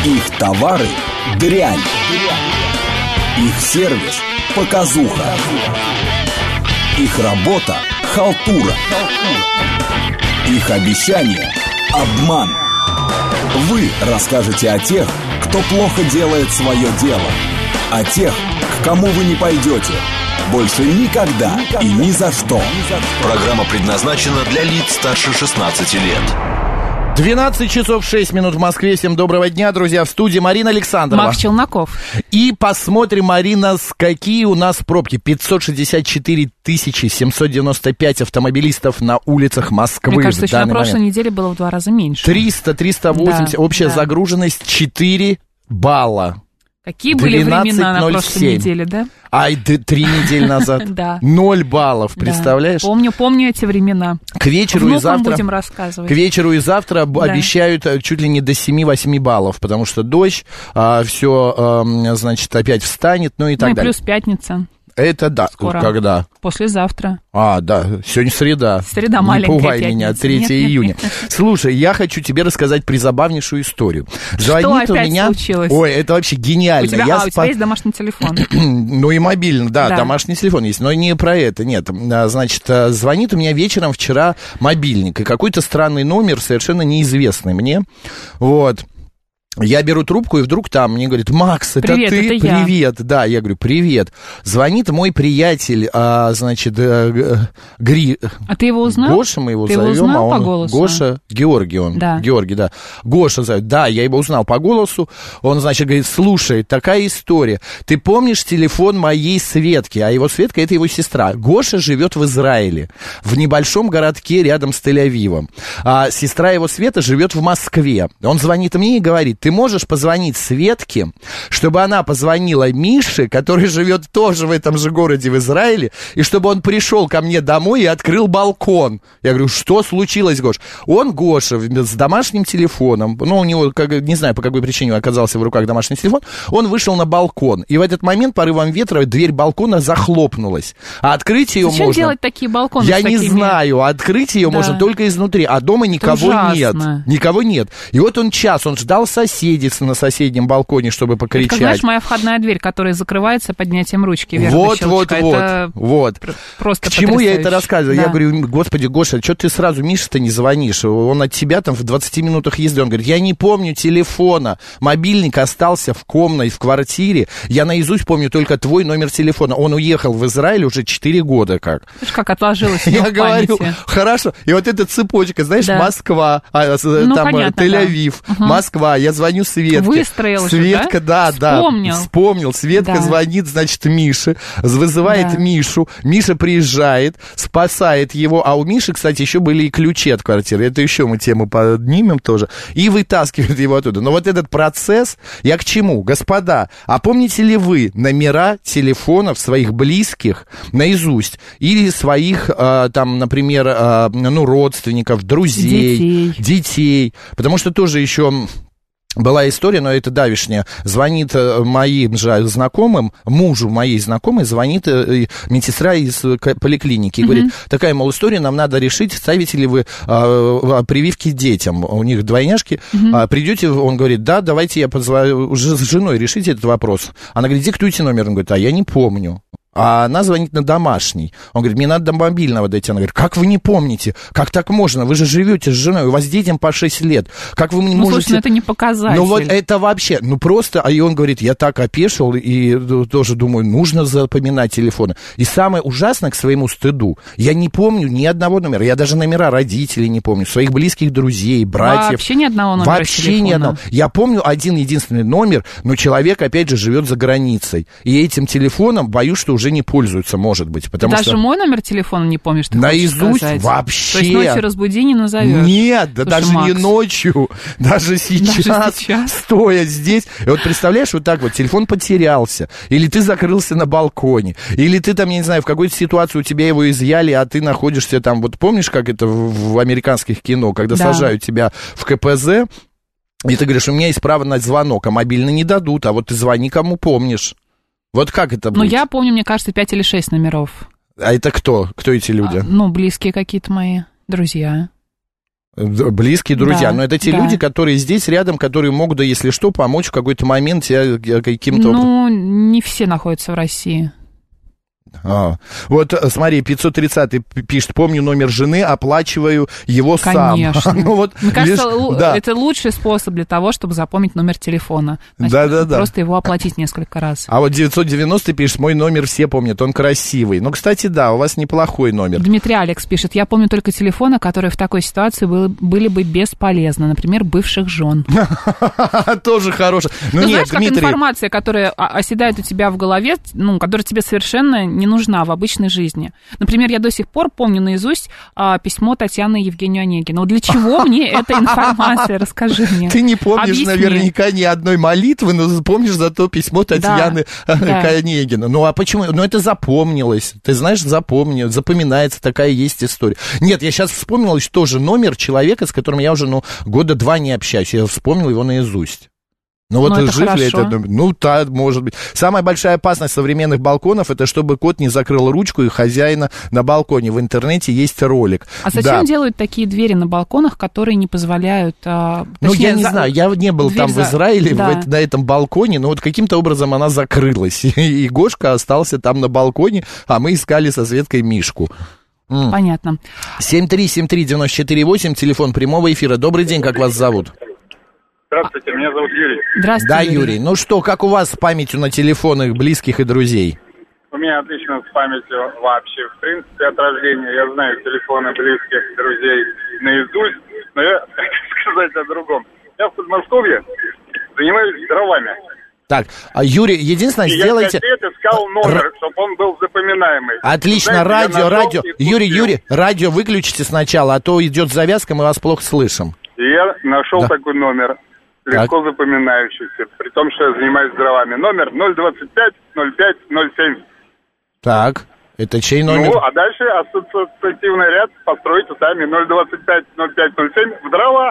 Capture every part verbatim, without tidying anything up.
Их товары – дрянь. Их сервис – показуха. Их работа – халтура. Их обещания – обман. Вы расскажете о тех, кто плохо делает свое дело. О тех, к кому вы не пойдете. Больше никогда и ни за что. Программа предназначена для лиц старше шестнадцати лет. двенадцать часов шесть минут в Москве. Всем доброго дня, друзья. В студии Марина Александрова. Макс Челноков. И посмотрим, Марина, с какие у нас пробки. пятьсот шестьдесят четыре тысячи семьсот девяносто пять автомобилистов на улицах Москвы. Мне кажется, еще на прошлой момент. неделе было в два раза меньше. триста триста восемьдесят. Да, общая да. загруженность четыре балла. Какие были времена на прошлой неделе, да? Ай, три недели назад. Да. Ноль баллов, представляешь? Да. Помню, помню эти времена. К вечеру и завтра будем рассказывать. К вечеру и завтра да. обещают чуть ли не до семь-восемь баллов, потому что дождь, а, все, а, значит, опять встанет, ну и так ну, и далее. плюс пятница. Это да. Скоро. Когда? Послезавтра. А, да, сегодня среда. Среда маленькая. Не пугай пятница. меня, третьего июня. Слушай, я хочу тебе рассказать призабавнейшую историю. Звонит Что у опять меня... случилось? Ой, это вообще гениально. У тебя, я а, спа... у тебя есть домашний телефон? Ну и мобильный, да, да, домашний телефон есть, но не про это, нет. Значит, звонит у меня вечером вчера мобильник, и какой-то странный номер, совершенно неизвестный мне, вот. Я беру трубку, и вдруг там мне говорит: Макс, это привет, ты? Это привет. Я. Да, я говорю: привет. Звонит мой приятель, а, значит, а, Гри... А ты его узнал? Гоша мы его ты зовем. Его узнал а он... по голосу? Гоша, Георгий он. Да. Георгий, да. Гоша зовет. Да, я его узнал по голосу. Он, значит, говорит: слушай, такая история. Ты помнишь телефон моей Светки? А его Светка — это его сестра. Гоша живет в Израиле, в небольшом городке рядом с Тель-Авивом. А сестра его Света живет в Москве. Он звонит мне и говорит: ты можешь позвонить Светке, чтобы она позвонила Мише, который живет тоже в этом же городе в Израиле, и чтобы он пришел ко мне домой и открыл балкон. Я говорю: что случилось, Гош? Он, Гоша, с домашним телефоном, ну, у него, как, не знаю, по какой причине оказался в руках домашний телефон, он вышел на балкон, и в этот момент порывом ветра дверь балкона захлопнулась. А открыть ее Зачем можно... делать такие балконы? Я с не такими... знаю, открыть ее да. можно только изнутри, а дома никого Ужасно. нет. Никого нет. И вот он час, он ждал соседей на соседнем балконе, чтобы покричать. Это, как, знаешь, моя входная дверь, которая закрывается поднятием ручки вверх. Вот, вот, вот, это вот. Просто К чему я это рассказываю? Да. Я говорю: господи, Гоша, что ты сразу Мише-то не звонишь? Он от тебя там в двадцати минутах езды. Он говорит: я не помню телефона. Мобильник остался в комнате, в квартире. Я наизусть помню только твой номер телефона. Он уехал в Израиль уже четыре года как. Слушай, как отложилось Я говорю: хорошо. И вот эта цепочка, знаешь, да. Москва, а, ну, там понятно, Тель-Авив, да. угу. Москва. Я звоню Светке. Выстроил Светка, же, да, да, вспомнил. да. Вспомнил. Светка да. звонит, значит, Мише, вызывает да. Мишу. Миша приезжает, спасает его. А у Миши, кстати, еще были и ключи от квартиры. Это еще мы тему поднимем тоже. И вытаскивают его оттуда. Но вот этот процесс, я к чему? Господа, а помните ли вы номера телефонов своих близких наизусть? Или своих, э, там, например, э, ну, родственников, друзей, детей. детей? Потому что тоже еще... Была история, но это давешняя. Звонит моим же знакомым, мужу моей знакомой, звонит медсестра из поликлиники и mm-hmm. говорит: такая, мол, история, нам надо решить, ставите ли вы а, прививки детям. У них двойняшки. Mm-hmm. А, придете, он говорит: да, давайте я позвоню, уже с женой решите этот вопрос. Она говорит: диктуйте номер. Он говорит: а я не помню. А она звонит на домашний. Он говорит: мне надо до мобильного дойти. Она говорит: как вы не помните? Как так можно? Вы же живете с женой, у вас детям по шесть лет. Как вы не ну, можете... слушай, ну это не показатель. Ну вот это вообще, ну просто... А и он говорит: я так опешил, и тоже думаю, нужно запоминать телефоны. И самое ужасное, к своему стыду, я не помню ни одного номера. Я даже номера родителей не помню, своих близких друзей, братьев. Вообще ни одного номера Вообще телефона. ни одного. Я помню один единственный номер, но человек, опять же, живет за границей. И этим телефоном, боюсь, что уже не пользуются, может быть. Потому Даже что... мой номер телефона не помнишь, ты наизусть вообще. То есть ночью разбуди, не назовешь. Нет, да. Слушай, даже Макс, не ночью, даже сейчас, даже сейчас, стоя здесь. И вот представляешь, вот так вот, телефон потерялся, или ты закрылся на балконе, или ты там, я не знаю, в какой-то ситуации у тебя его изъяли, а ты находишься там, вот помнишь, как это в, в американских кино, когда да. сажают тебя в ка пэ зэ, и ты говоришь: у меня есть право на звонок, а мобильный не дадут, а вот ты звони, кому помнишь. Вот как это будет? Ну, я помню, мне кажется, пять или шесть номеров. А это кто? Кто эти люди? А, ну, близкие какие-то мои, друзья. Близкие друзья. Да, Но это те да. люди, которые здесь рядом, которые могут, да, если что, помочь в какой-то момент тебе каким-то... Ну, не все находятся в России. А, вот, смотри, пятьсот тридцатый пишет: помню номер жены, оплачиваю его Конечно. сам. ну, вот, Мне кажется, лишь, л- да. это лучший способ для того, чтобы запомнить номер телефона. Значит, Да-да-да. Просто его оплатить несколько раз. А вот девятьсот девяностый пишет: мой номер все помнят, он красивый. Ну, кстати, да, у вас неплохой номер. Дмитрий Алекс пишет: я помню только телефоны, которые в такой ситуации были, были бы бесполезны. Например, бывших жен. Тоже хороший. Ну, Ну, нет, знаешь, как Дмитрий... информация, которая о- оседает у тебя в голове, ну, которая тебе совершенно не нужна в обычной жизни. Например, я до сих пор помню наизусть а, письмо Татьяны Евгению Онегину. Для чего мне эта информация? Расскажи мне. Ты не помнишь Объясни. наверняка ни одной молитвы, но помнишь зато письмо Татьяны Да, да. Онегина. Ну, а почему? Ну, это запомнилось. Ты знаешь, запомнил, запоминается, такая есть история. Нет, я сейчас вспомнил тоже номер человека, с которым я уже, ну, года два не общаюсь. Я вспомнил его наизусть. Ну вот Ну, это жив ли хорошо. это? Ну, да, может быть. Самая большая опасность современных балконов — это чтобы кот не закрыл ручку и хозяина на балконе. В интернете есть ролик. А зачем Да. делают такие двери на балконах, которые не позволяют... а, Ну, точнее, я не за- знаю, я не был дверь там в за- Израиле, да. в это- на этом балконе, но вот каким-то образом она закрылась. И Гошка остался там на балконе, а мы искали со Светкой Мишку. Понятно. семь три семь три девять четыре восемь, телефон прямого эфира. Добрый день, как вас зовут? Здравствуйте, меня зовут Юрий. Здравствуйте, Да, Юрий. Ну что, как у вас с памятью на телефонах близких и друзей? У меня отлично с памятью вообще, в принципе, от рождения. Я знаю телефоны близких друзей наизусть, но я хочу сказать о другом. Я в Подмосковье занимаюсь дровами. Так, а, Юрий, единственное, И сделайте... я пять лет искал номер, чтобы он был запоминаемый. Отлично, Знаете, я радио, нашел радио. и Юрий, купил. Юрий, радио выключите сначала, а то идет завязка, мы вас плохо слышим. И я нашел Да. такой номер, легко запоминающийся, при том, что я занимаюсь дровами. Номер ноль двадцать пять ноль пять ноль семь. Так, это чей номер? Ну, а дальше ассоциативный ряд постройте сами. ноль двадцать пять ноль пять ноль семь в дрова.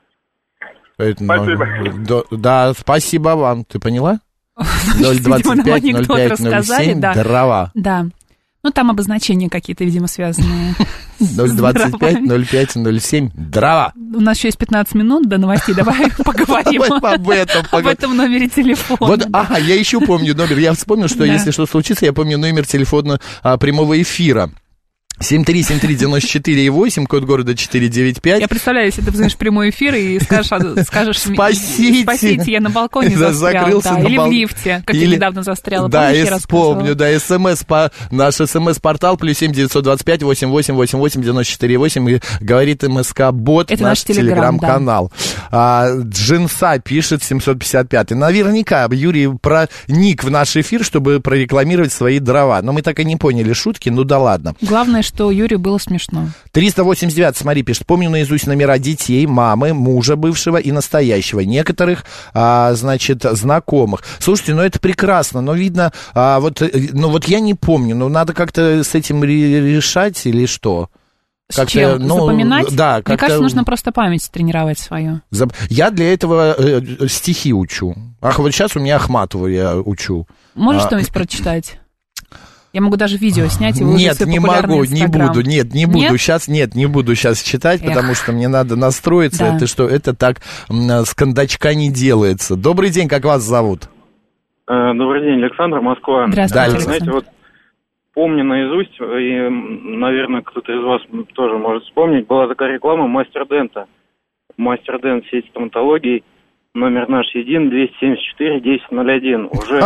Это Спасибо. номер. Да, да, спасибо вам, ты поняла? ноль двадцать пять ноль пять ноль семь, да. дрова. Да. Ну, там обозначения какие-то, видимо, связанные. ноль двадцать пять ноль пять ноль семь, дрова. У нас еще есть пятнадцать минут до новостей. Давай поговорим Давай об этом об поговорим. этом номере телефона. Вот, ага, я еще помню номер. Я вспомнил, что Да. если что случится, я помню номер телефона а, прямого эфира. семь три семь три девять четыре восемь, код города четыреста девяносто пять. Я представляю, если ты позвонишь в прямой эфир и скажешь, а, скажешь Спасите. спасите, я на балконе Да, застрял, закрылся да, на или бал- в лифте, как Или- я недавно застряла. Да, Помнишь, я я рассказывала? вспомню, да, смс, по, наш смс-портал плюс семь девятьсот двадцать пять восемь восемь восемь восемь девяносто четыре восемь, и говорит МСК-бот, Это наш наш Телеграм, телеграм-канал. А, Джинса пишет семьсот пятьдесят пять. Наверняка Юрий проник в наш эфир, чтобы прорекламировать свои дрова. Но мы так и не поняли шутки, ну да ладно. Главное, что Юрию было смешно. триста восемьдесят девять, смотри, пишет: помню наизусть номера детей, мамы, мужа бывшего и настоящего, некоторых, а, значит, знакомых. Слушайте, ну это прекрасно, но видно, а, вот, э, ну вот я не помню, ну надо как-то с этим ре- решать или что? С Как-то, чем? ну, Запоминать? да, Мне как-то- кажется, нужно просто память тренировать свою. Заб- Я для этого э, стихи учу. Ах, вот сейчас у меня Ахматову я учу. Можешь А, что-нибудь прочитать? Я могу даже видео снять и выложить Нет, в свой не популярный могу, не Инстаграм. буду, нет, не буду Нет? сейчас, нет, не буду сейчас читать, Эх. потому что мне надо настроиться, Да. это что, это так м, с кондачка не делается. Добрый день, как вас зовут? Э, Добрый день, Александр, Москва. Здравствуйте, Да, Александр. Знаете, вот помню наизусть, и, м, наверное, кто-то из вас тоже может вспомнить, была такая реклама «Мастер Дента». «Мастер Дент» сеть стоматологии, номер наш един, двести семьдесят четыре десять ноль один. Уже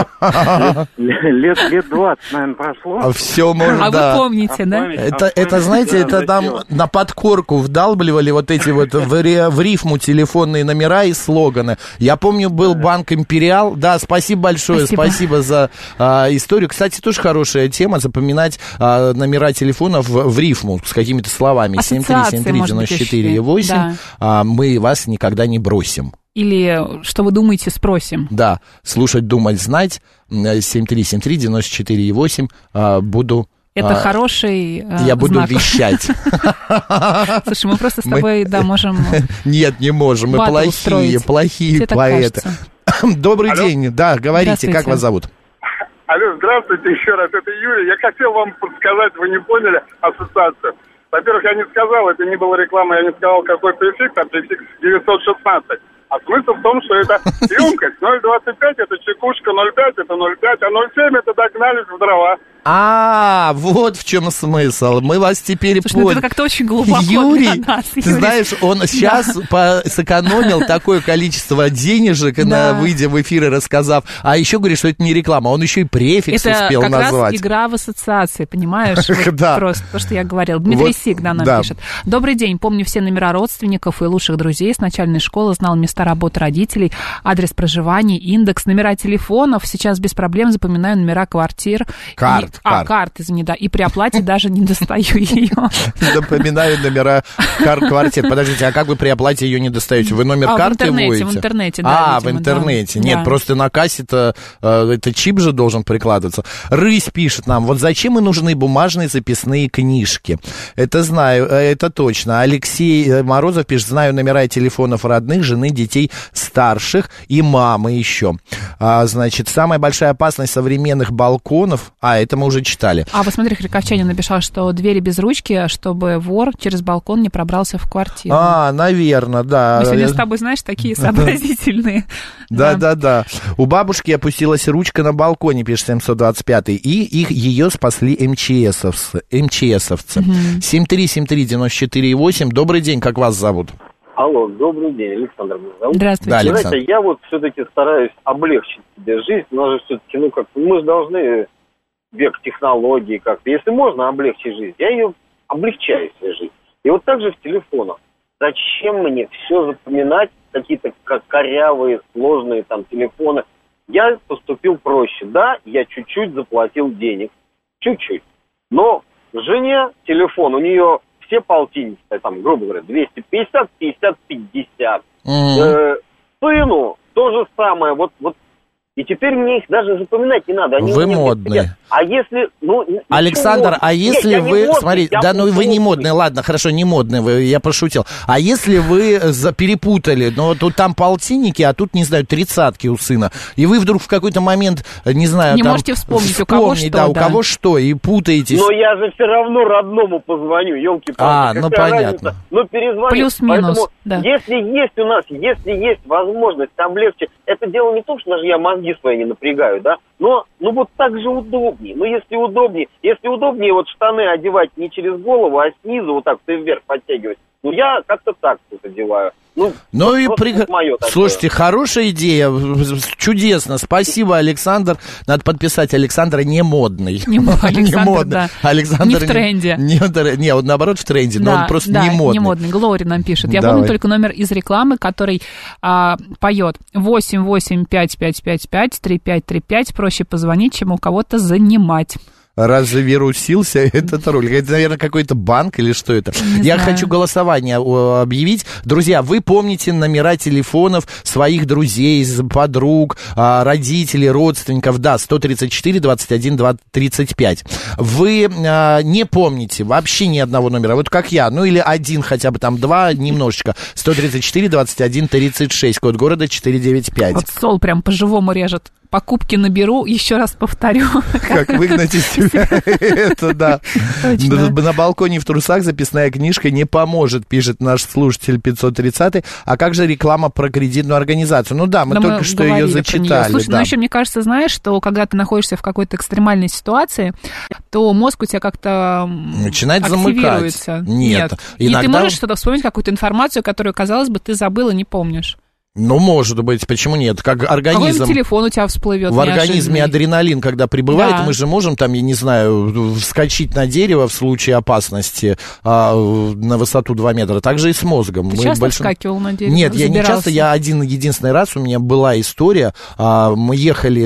лет, лет, лет двадцать, наверное, прошло. Все можно, А да. вы помните, да? память- Это, а это, память, знаете, да, это там засела. на подкорку вдалбливали вот эти вот в, ре- в рифму телефонные номера и слоганы. Я помню, был банк «Империал». Да, спасибо большое, Спасибо. спасибо, за а, историю. Кстати, тоже хорошая тема, запоминать а, номера телефонов в, в рифму с какими-то словами. семь три семь три Ассоциации, может быть, девяносто четыре восемь. да. А, мы вас никогда не бросим. Или что вы думаете, спросим. Да, слушать, думать, знать. семь три семь три девяносто четыре восемь. А, буду... Это а, хороший э, Я буду знак. вещать. Слушай, мы просто с Мы- тобой, да, можем... Нет, не можем, мы Батл плохие, устроить. плохие Тебе так поэты. кажется. Добрый Алло. день, да, говорите, Здравствуйте. как вас зовут? Алло, здравствуйте еще раз, это Юрий. Я хотел вам подсказать, вы не поняли ассоциацию. Во-первых, я не сказал, это не была реклама, я не сказал, какой префикс, а префикс девятьсот шестнадцать. А смысл в том, что это емкость. ноль двадцать пять это чекушка, ноль пять это ноль пять, а ноль семь это догнались в дрова. А, вот в чем смысл. Мы вас теперь Слушай, ну поняли. это как-то очень глубоко Юрий, для нас, ты Юрий. знаешь, он сейчас по- сэкономил такое количество денежек, на, Да. выйдя в эфир и рассказав. А еще говорит, что это не реклама. Он еще и префикс Это успел как назвать. раз игра в ассоциации, понимаешь? Вот Да. Просто то, что я говорила. Дмитрий Вот, Сигна нам да. пишет. Добрый день. Помню все номера родственников и лучших друзей с начальной школы, знал места работы родителей, адрес проживания, индекс, номера телефонов. Сейчас без проблем запоминаю номера квартир. Карт, И- А, карт. карт, извини, да. И при оплате даже не достаю ее. Напоминаю номера кар- квартир. Подождите, а как вы при оплате ее не достаете? Вы номер А, в карты интернете, вводите? в интернете, да, А, видимо, в интернете. да. Нет, Да. просто на кассе-то э, это чип же должен прикладываться. Рысь пишет нам, вот зачем и нужны бумажные записные книжки? Это знаю, э, это точно. Алексей э, Морозов пишет, знаю номера и телефонов родных, жены, детей старших и мамы еще. А, значит, самая большая опасность современных балконов, а, это мы уже читали. А вот смотри, Хриковчанин написал, что двери без ручки, чтобы вор через балкон не пробрался в квартиру. А, наверное, да. Мы сегодня с тобой, знаешь, такие сообразительные. Да, да, да. У бабушки опустилась ручка на балконе, пишет семьсот двадцать пятый, и их, ее спасли МЧСовцы. МЧСовцы. семь три семь три девяносто четыре восемь. Добрый день, как вас зовут? Алло, добрый день, Александр меня зовут. Здравствуйте. Да, Вы Александр. знаете, я вот все-таки стараюсь облегчить себе жизнь. У нас же все-таки, ну как, мы же должны век технологий как-то. Если можно облегчить жизнь, я ее облегчаю себе жизнь. И вот так же в телефонах. Зачем мне все запоминать, какие-то как корявые, сложные там телефоны? Я поступил проще. Да, я чуть-чуть заплатил денег. Чуть-чуть. Но жене телефон, у нее все полтинники, там, грубо говоря, двести пятьдесят, пятьдесят, пятьдесят. Мгм. Э, сыну то же самое. Вот, вот. И теперь мне их даже запоминать не надо. Они Вы у меня модные. сидят. А если, ну... ну, Александр, ну, а нет, если я не вы... модный, Смотрите, я да, ну вы не умный. модные, ладно, хорошо, не модные, вы, я пошутил. А если вы за- перепутали, ну, тут там полтинники, а тут, не знаю, тридцатки у сына, и вы вдруг в какой-то момент, не знаю... Не там, можете вспомнить, у кого вспомнить, что, да, у да. кого что, и путаетесь. Но я же все равно родному позвоню, елки-палки. А, ну, какая понятно. разница? Ну, перезвоню. Плюс-минус, Поэтому, да. если есть у нас, если есть возможность облегчить, это дело не то, что даже я мозги свои не напрягаю, да, но, ну, вот так же удобнее. Ну, если удобнее, если удобнее вот штаны одевать не через голову, а снизу вот так вот и вверх подтягивать, ну, я как-то так тут одеваю. Ну, Ну и просто при... вот моё такое. Слушайте, хорошая идея, чудесно, спасибо, Александр. Надо подписать Александра не модный. Не мо- Александр, да. Александр Не в тренде. Не, в тре- не, он наоборот в тренде, но Да, он просто да, не модный. не модный. Глори нам пишет. Я Давай. помню только номер из рекламы, который а, поет восемь восемь пять пять пять пять три пять три пять. Проще позвонить, чем у кого-то занимать. Развирусился этот ролик. Это, наверное, какой-то банк или что это? Не Я знаю. хочу голосование о, объявить. Друзья, вы помните номера телефонов своих друзей, подруг, а, родителей, родственников? Да, сто тридцать четыре двадцать один тридцать пять. Вы а, не помните вообще ни одного номера, вот как я, ну или один хотя бы, там два немножечко. сто тридцать четыре двадцать один тридцать шесть, код города четыреста девяносто пять. Вот Сол прям по-живому режет. Покупки наберу, еще раз повторю. Как выгнать из себя это, да. Точно. На балконе в трусах записная книжка не поможет, пишет наш слушатель пятьсот тридцатый. А как же реклама про кредитную организацию? Ну да, мы Да, только что ее говорили про неё. зачитали. Слушай, да. ну еще, мне кажется, знаешь, что когда ты находишься в какой-то экстремальной ситуации, то мозг у тебя как-то м, Начинает замыкать. активируется. Нет. И ты Иногда- можешь что-то вспомнить, какую-то информацию, которую, казалось бы, ты забыл и не помнишь. Ну, может быть, почему нет? Как организм... Какой-нибудь телефон у тебя всплывет В организме неожиданный. адреналин, когда прибывает, Да. мы же можем там, я не знаю, вскочить на дерево в случае опасности а, на высоту два метра. Так же и с мозгом. Ты Мы часто большим- вскакивал на дерево? Нет, я не Забирался? часто, я один единственный раз, у меня была история, а, мы ехали,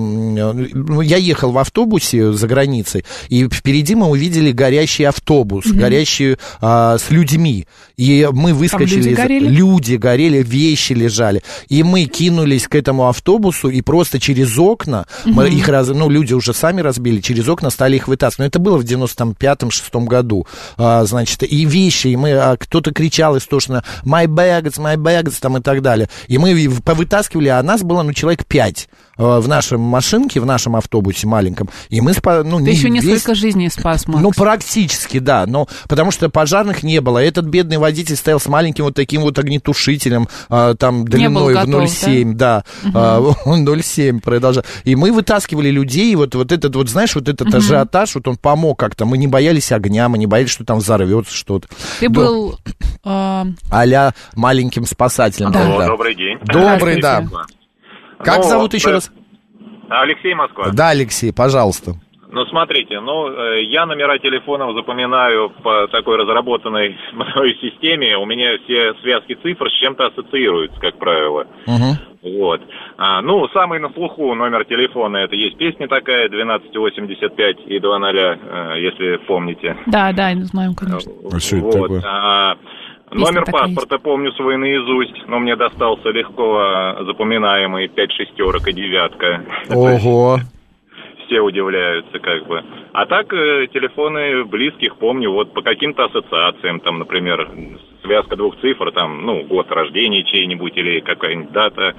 м, я ехал в автобусе за границей, и впереди мы увидели горящий автобус, горящий а, с людьми, и мы выскочили, люди из- горели? люди горели, вещи лежали, приезжали, и мы кинулись к этому автобусу, и просто через окна, угу. мы их раз, ну, люди уже сами разбили, через окна стали их вытаскивать. Но это было в девяносто пятом-шестом году, а, значит, и вещи, и мы, а, кто-то кричал истошно «my bags, my bags», там и так далее. И мы повытаскивали, а нас было, ну, человек пять а, в нашем машинке, в нашем автобусе маленьком, и мы, спа, ну, Ты не еще весь... несколько жизней спас, Макс. Ну, практически, да, но потому что пожарных не было. Этот бедный водитель стоял с маленьким вот таким вот огнетушителем, а, там, длиной в ноль семь, да, да угу. а, ноль семь продолжал. И мы вытаскивали людей, и вот, вот этот вот, знаешь, вот этот угу. ажиотаж, вот он помог как-то. Мы не боялись огня, мы не боялись, что там взорвется что-то. Ты да. был... Э... а-ля маленьким спасателем. Да. Да. Добрый день. Добрый, да. Как ну, зовут еще да. раз? Алексей, Москва. Да, Алексей, пожалуйста. Ну, смотрите, ну, я номера телефонов запоминаю по такой разработанной мной системе. У меня все связки цифр с чем-то ассоциируются, как правило. Угу. Вот. А, ну, самый на слуху номер телефона, это есть песня такая, двенадцать восемьдесят пять и два ноля, если помните. Да, да, знаем, конечно. А что это такое? А, номер паспорта помню свой наизусть, но мне достался легко запоминаемый пять шестерок и девятка. Ого! Все удивляются, как бы. А так, э, телефоны близких помню, вот по каким-то ассоциациям, там, например, связка двух цифр, там, ну, год рождения чей-нибудь или какая-нибудь дата.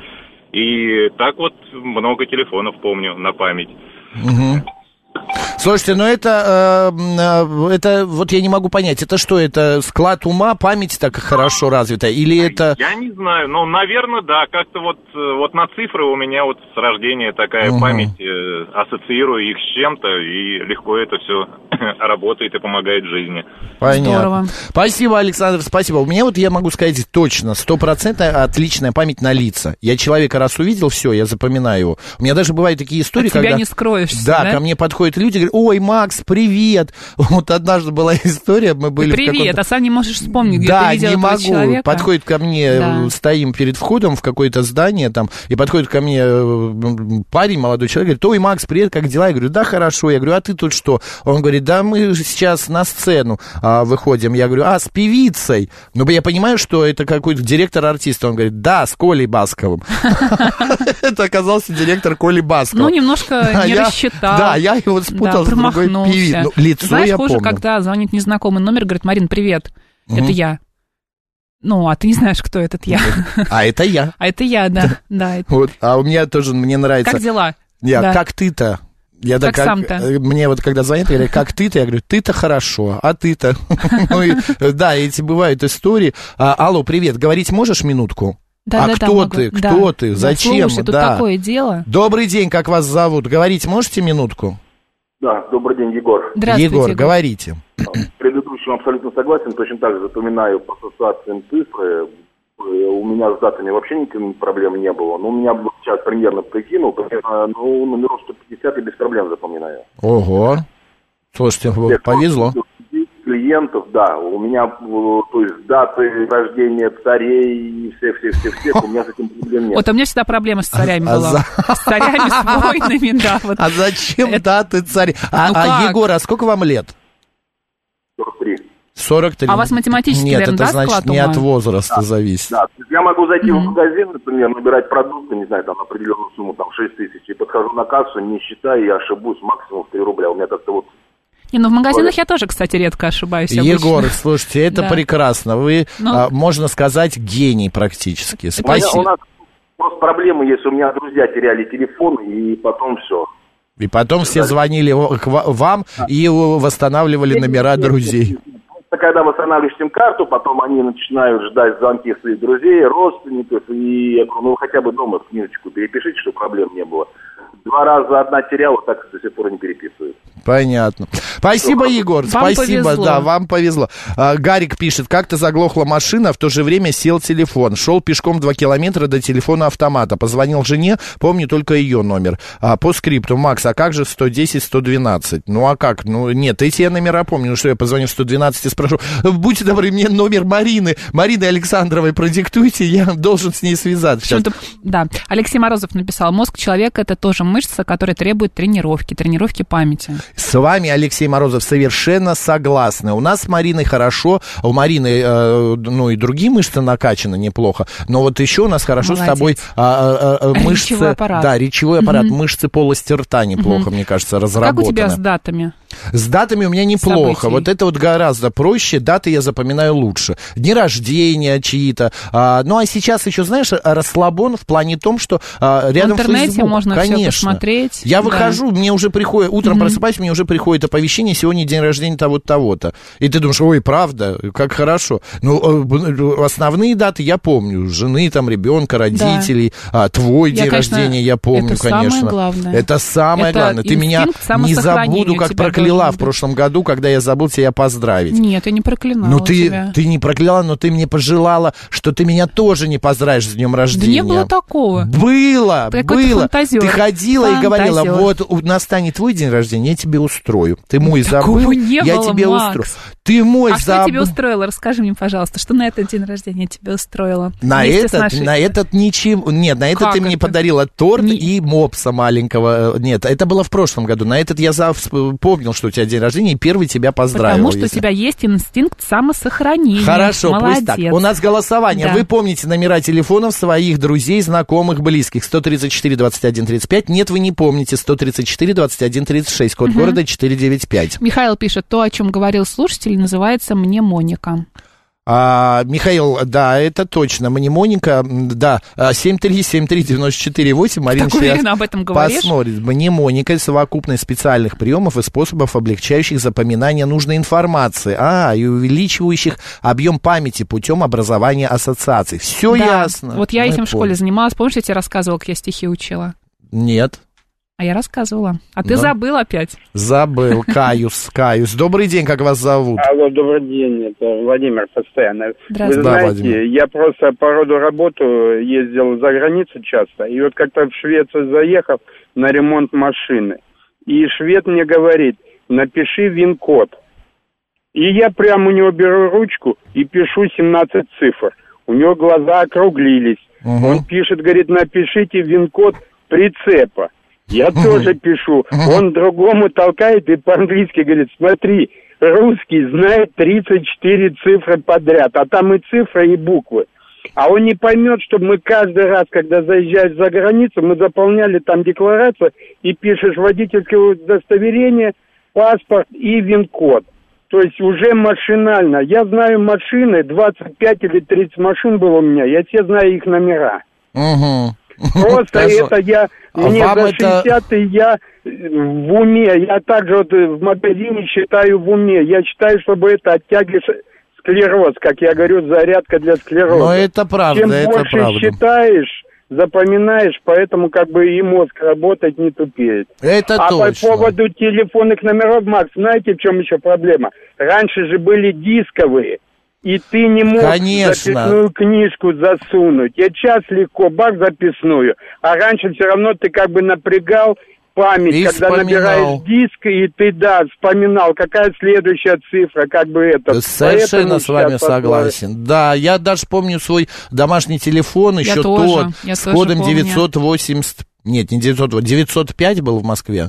И так вот много телефонов помню на память. Угу. Слушайте, ну это, э, это, вот я не могу понять, это что, это склад ума, память так хорошо развита, или это... Я не знаю, но, наверное, да, как-то вот, вот на цифры у меня вот с рождения такая угу. память, э, ассоциирую их с чем-то, и легко это все работает и помогает жизни. Понятно. Здорово. Спасибо, Александр, спасибо. У меня вот, я могу сказать точно, стопроцентная отличная память на лица. Я человека раз увидел, все, я запоминаю его. У меня даже бывают такие истории, От тебя когда... не скроешься, да? Да, ко мне подходят люди, говорят: ой, Макс, привет. Вот однажды была история, мы были привет, в каком-то... а сам не можешь вспомнить, где да, ты видел не этого могу. человека. Подходит ко мне, да. стоим перед входом в какое-то здание там, и подходит ко мне парень, молодой человек, говорит: ой, Макс, привет, как дела? Я говорю: да, хорошо. Я говорю: а ты тут что? Он говорит: да, мы сейчас на сцену а, выходим. Я говорю: а, с певицей? Ну, я понимаю, что это какой-то директор артиста. Он говорит: да, с Колей Басковым. Это оказался директор Коли Баскова. Ну, немножко не рассчитал. Да, я его спутал с другой певицей. Лицо я помню. Знаешь, хуже, когда звонит незнакомый номер, говорит: Марин, привет, это я. Ну, а ты не знаешь, кто этот я. А это я. А это я, да. да. Вот. А у меня тоже, мне нравится... Как дела? Я, да. Как ты-то? Я как, как сам-то? Мне вот когда звонят, я говорю: как ты-то? Я говорю: ты-то хорошо, а ты-то? Да, эти бывают истории. Алло, привет, говорить можешь минутку? Да, а да, кто да, ты? могу. Кто да. ты? Да, Зачем? Слушай, тут да. такое дело. Добрый день, как вас зовут? Говорить можете минутку? Да, добрый день, Егор. Здравствуйте, Егор, Егор. говорите. С предыдущим абсолютно согласен, точно так же запоминаю по ассоциациям цифры. У меня с датами вообще никаких проблем не было. Но у меня сейчас примерно прикинул, примерно, ну, номеров сто пятьдесят я без проблем запоминаю. Ого. Слушайте, вот, повезло. Клиентов, да, у меня, то есть, даты рождения царей и всех-всех-всех-всех, у меня с этим проблем нет. Вот, у меня всегда проблема с царями а, была. за... С царями, с войнами, да. Вот. А зачем Это... даты царей? А, ну а Егор, а сколько вам лет? сорок три. сорок три. А у вас математически, Нет, наверное, это да, значит склад не ума? от возраста да, зависит. Да, я могу зайти mm-hmm. в магазин, например, набирать продукты, не знаю, там определенную сумму, там шесть тысяч, и подхожу на кассу, не считаю, я ошибусь максимум в три рубля. У меня как-то вот... Не, ну в магазинах я тоже, кстати, редко ошибаюсь. Егор, обычно. слушайте, это да. прекрасно. Вы, ну... а, можно сказать, гений практически. Спасибо. У нас просто проблемы, если у меня друзья теряли телефон, и потом все. И потом все звонили к вам и восстанавливали номера друзей. Когда восстанавливаешь сим-карту, потом они начинают ждать звонки своих друзей, родственников, и я говорю: ну хотя бы дома в книжечку перепишите, чтобы проблем не было. Два раза одна теряла, так до сих пор не переписывают. Понятно. Спасибо, Егор, вам спасибо, повезло. Да, вам повезло. А, Гарик пишет: как-то заглохла машина, в то же время сел телефон. Шел пешком два километра до телефона автомата. Позвонил жене, помню только ее номер. А, по скрипту: Макс, а как же сто десять сто двенадцать? Ну, а как? Ну, нет, эти я номера помню. Ну, что я позвоню в сто двенадцать и спрошу: будьте добры, мне номер Марины, Марины Александровой продиктуйте, я должен с ней связаться. Да, Алексей Морозов написал: мозг человека — это тоже мышца, которая требует тренировки, тренировки памяти. С вами, Алексей Морозов, совершенно согласны. У нас с Мариной хорошо, у Марины, э, ну, и другие мышцы накачаны неплохо, но вот еще у нас хорошо Молодец. С тобой а, а, а, мышцы... Речевой аппарат. Да, речевой аппарат, mm-hmm. мышцы полости рта неплохо, mm-hmm. мне кажется, разработаны. Как у тебя с датами? С датами у меня неплохо. Событий. Вот это вот гораздо проще. Даты я запоминаю лучше. Дни рождения чьи-то. А, ну, а сейчас еще, знаешь, расслабон в плане том, что а, рядом в интернете Facebook, можно конечно. Все посмотреть. Я да. выхожу, мне уже приходит, утром mm-hmm. просыпаюсь, мне уже приходит оповещение, сегодня день рождения того-то, того-то. И ты думаешь, ой, правда, как хорошо. Ну, основные даты я помню. Жены, там, ребенка, родителей. Да. А, твой я, день конечно, рождения я помню, это конечно. Самое главное. Это самое это главное. Ты меня не забуду, как прокляла в прошлом году, когда я забыл тебя поздравить. Нет, я не проклинала ну, ты, тебя. Ты не прокляла, но ты мне пожелала, что ты меня тоже не поздравишь с днем рождения. Да не было такого. Было, ты было. Ты ходила фантазер. И говорила, вот настанет твой день рождения, я тебе устрою. Ты мой такого забыл, не я было, тебе Макс. устрою. Ты мой а забыл. что тебе устроило? Расскажи мне, пожалуйста, что на этот день рождения я тебе устроила? На Вместе этот, нашей... на этот ничего. Нет, на этот как ты это? Мне подарила торт не... и мопса маленького. Нет, это было в прошлом году. На этот я помнил, что у тебя день рождения, и первый тебя поздравил. Потому что если... у тебя есть инстинкт самосохранения. Хорошо, Молодец. пусть так. У нас голосование. Да. Вы помните номера телефонов своих друзей, знакомых, близких. сто тридцать четыре двадцать один тридцать пять. Нет, вы не помните. сто тридцать четыре двадцать один тридцать шесть. Код угу. города четыреста девяносто пять. Михаил пишет, то, о чем говорил слушатель, называется «Мнемоника». А, Михаил, да, это точно. Мнемоника, да, семь три семь три девять четыре восемь. Марина так уверенно об этом говоришь? Посмотрит. Мнемоника — совокупность специальных приемов и способов, облегчающих запоминание нужной информации, а, и увеличивающих объем памяти путем образования ассоциаций. Все да. ясно. Вот я этим в школе занималась. Помнишь, я тебе рассказывала, как я стихи учила? Нет. А я рассказывала. А ты да. забыл опять. Забыл. Каюсь, каюсь. Добрый день, как вас зовут? Алло, добрый день. Это Владимир постоянно. Здравствуйте. Вы да, знаете, Владимир. я просто по роду работы ездил за границу часто. И вот как-то в Швецию заехал на ремонт машины. И швед мне говорит, напиши ВИН-код. И я прямо у него беру ручку и пишу семнадцать цифр. У него глаза округлились. Угу. Он пишет, говорит, напишите ВИН-код прицепа. Я тоже пишу. Он другому толкает и по-английски говорит, смотри, русский знает тридцать четыре цифры подряд, а там и цифры, и буквы. А он не поймет, что мы каждый раз, когда заезжаешь за границу, мы заполняли там декларацию и пишешь водительское удостоверение, паспорт и ВИН-код. То есть уже машинально. Я знаю машины, двадцать пять или тридцать машин было у меня, я все знаю их номера. Угу. Просто это я, мне за шестьдесят, и я в уме, я также вот в магазине считаю в уме, я считаю, чтобы это оттягиваешь склероз, как я говорю, зарядка для склероза. Но это правда, Чем это больше правда. считаешь, запоминаешь, поэтому как бы и мозг работать не тупеет. Это а точно. по поводу телефонных номеров, Макс, знаете, в чем еще проблема? Раньше же были дисковые. И ты не мог Конечно. записную книжку засунуть. И сейчас легко, бах, записную. А раньше все равно ты как бы напрягал память, и когда вспоминал. набираешь диск, и ты, да, вспоминал, какая следующая цифра, как бы это. Совершенно Поэтому с вами сейчас согласен. Послали. Да, я даже помню свой домашний телефон, еще я тоже, тот, я с кодом помню. девятьсот восемьдесят... Нет, не девятьсот, девятьсот пять был в Москве.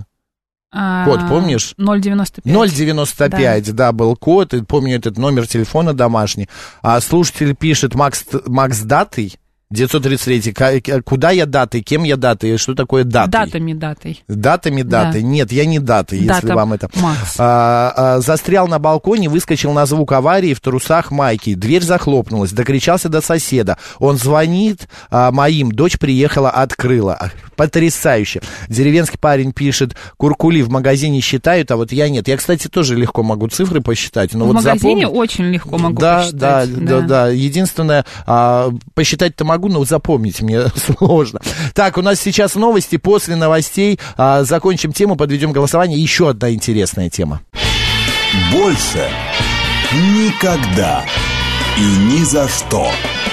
Код, помнишь? ноль девяносто пять. ноль девяносто пять, да. да, был код, и помню этот номер телефона домашний. А слушатель пишет, Макс, Макс датой, девятьсот тридцать три, куда я датой, кем я датой, что такое датой? Датами датой. Датами датой? Да. Нет, я не датой, если Дата, вам это... Макс. А, а, застрял на балконе, выскочил на звук аварии в трусах майки, дверь захлопнулась, докричался до соседа. Он звонит а, моим, дочь приехала, открыла. Потрясающе. Деревенский парень пишет, куркули в магазине считают, а вот я нет. Я, кстати, тоже легко могу цифры посчитать. Но в вот магазине запомнить... очень легко могу да, посчитать. Да, да, да, да. Единственное, а, посчитать-то могу, но запомнить мне сложно. Так, у нас сейчас новости. После новостей а, закончим тему, подведем голосование. Еще одна интересная тема. Больше никогда и ни за что.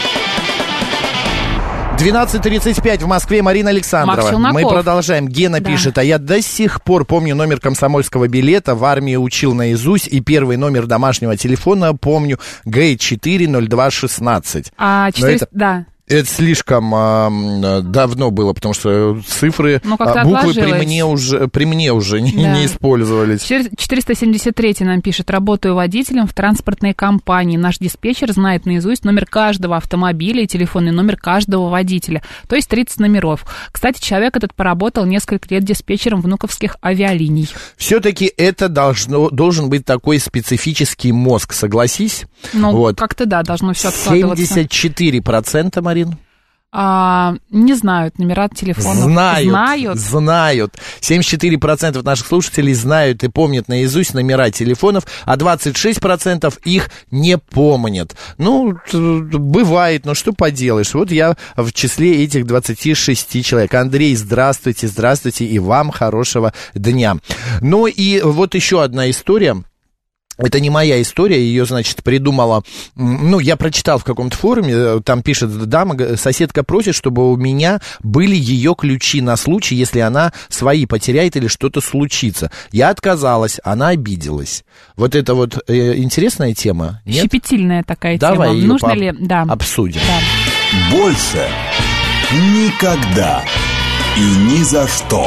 двенадцать тридцать пять в Москве. Марина Александрова. Мы продолжаем. Гена да. пишет, а я до сих пор помню номер комсомольского билета, в армии учил наизусть, и первый номер домашнего телефона помню, Г четыре ноль два шестнадцать. А, четыреста, это... да. Это слишком э, давно было, потому что цифры, ну, а, буквы при мне уже, при мне уже не, да. не использовались. четыреста семьдесят три нам пишет: работаю водителем в транспортной компании. Наш диспетчер знает наизусть номер каждого автомобиля и телефонный номер каждого водителя, то есть тридцать номеров. Кстати, человек этот поработал несколько лет диспетчером внуковских авиалиний. Все-таки это должно, должен быть такой специфический мозг, согласись? Ну, вот. как-то да, должно все откладываться. семьдесят четыре процента, Марин? А, не знают номера телефонов. Знают, знают. Знают. семьдесят четыре процента наших слушателей знают и помнят наизусть номера телефонов, а двадцать шесть процентов их не помнят. Ну, бывает, но что поделаешь. Вот я в числе этих двадцати шести человек. Андрей, здравствуйте, здравствуйте, и вам хорошего дня. Ну и вот еще одна история. Это не моя история, ее, значит, придумала, ну, я прочитал в каком-то форуме, там пишет дама, соседка просит, чтобы у меня были ее ключи на случай, если она свои потеряет или что-то случится. Я отказалась, она обиделась. Вот это вот э, интересная тема, нет? Щепетильная такая Давай тема. ее Нужно по- ли? Да. обсудим. Да. Больше никогда и ни за что.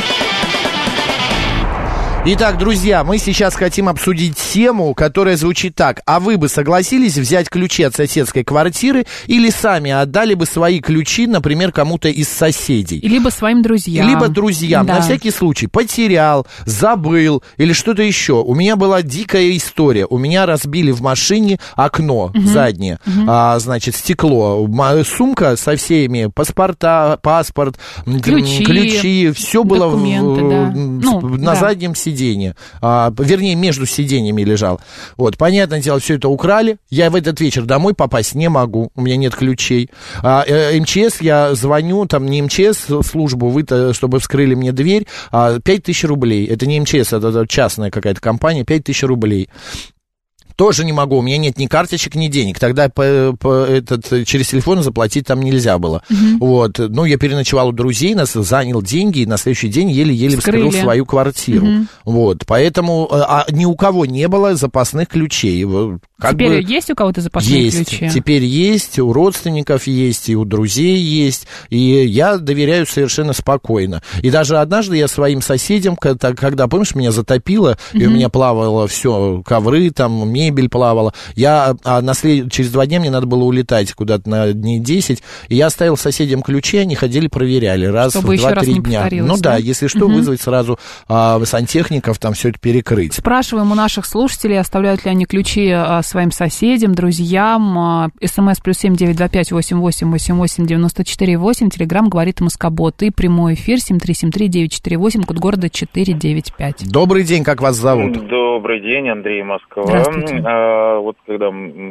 Итак, друзья, мы сейчас хотим обсудить тему, которая звучит так. А вы бы согласились взять ключи от соседской квартиры или сами отдали бы свои ключи, например, кому-то из соседей? Либо своим друзьям. Либо друзьям, да. на всякий случай. Потерял, забыл или что-то еще. У меня была дикая история. У меня разбили в машине окно угу. заднее, угу. а, значит, стекло. Сумка со всеми, паспорта, паспорт, ключи, ключи все было в, да. ну, на да. заднем сиденье. А, вернее, между сиденьями лежал. Вот, понятное дело, все это украли. Я в этот вечер домой попасть не могу. У меня нет ключей. А, э, МЧС, я звоню, там не МЧС, службу, вы чтобы вскрыли мне дверь. А, пять тысяч рублей. Это не МЧС, это частная какая-то компания. пять тысяч рублей. Тоже не могу, у меня нет ни карточек, ни денег. Тогда по, по этот, через телефон заплатить там нельзя было. Uh-huh. Вот. Ну, я переночевал у друзей, нас занял деньги, и на следующий день еле-еле вскрыл свою квартиру. Uh-huh. Вот. Поэтому а, ни у кого не было запасных ключей. Как Теперь бы есть у кого-то запасные есть. ключи? Теперь есть, у родственников есть, и у друзей есть. И я доверяю совершенно спокойно. И даже однажды я своим соседям, когда, когда помнишь, меня затопило, uh-huh. и у меня плавало все, ковры там, мебель плавала. Я, а на след... через два дня мне надо было улетать куда-то на дней десять, и я оставил соседям ключи, они ходили, проверяли раз чтобы в два-три дня. Ну да, да, если что, угу. вызвать сразу а, сантехников, там все это перекрыть. Спрашиваем у наших слушателей, оставляют ли они ключи а, своим соседям, друзьям. А, СМС плюс семь девять два пять восемь восемь восемь восемь девяносто четыре восемь. Телеграм говорит Москобот. И прямой эфир семь три семь три девять четыре восемь, код города четыре девять пять. Добрый день, как вас зовут? Добрый день, Андрей, Москва. Здравствуйте. А, вот когда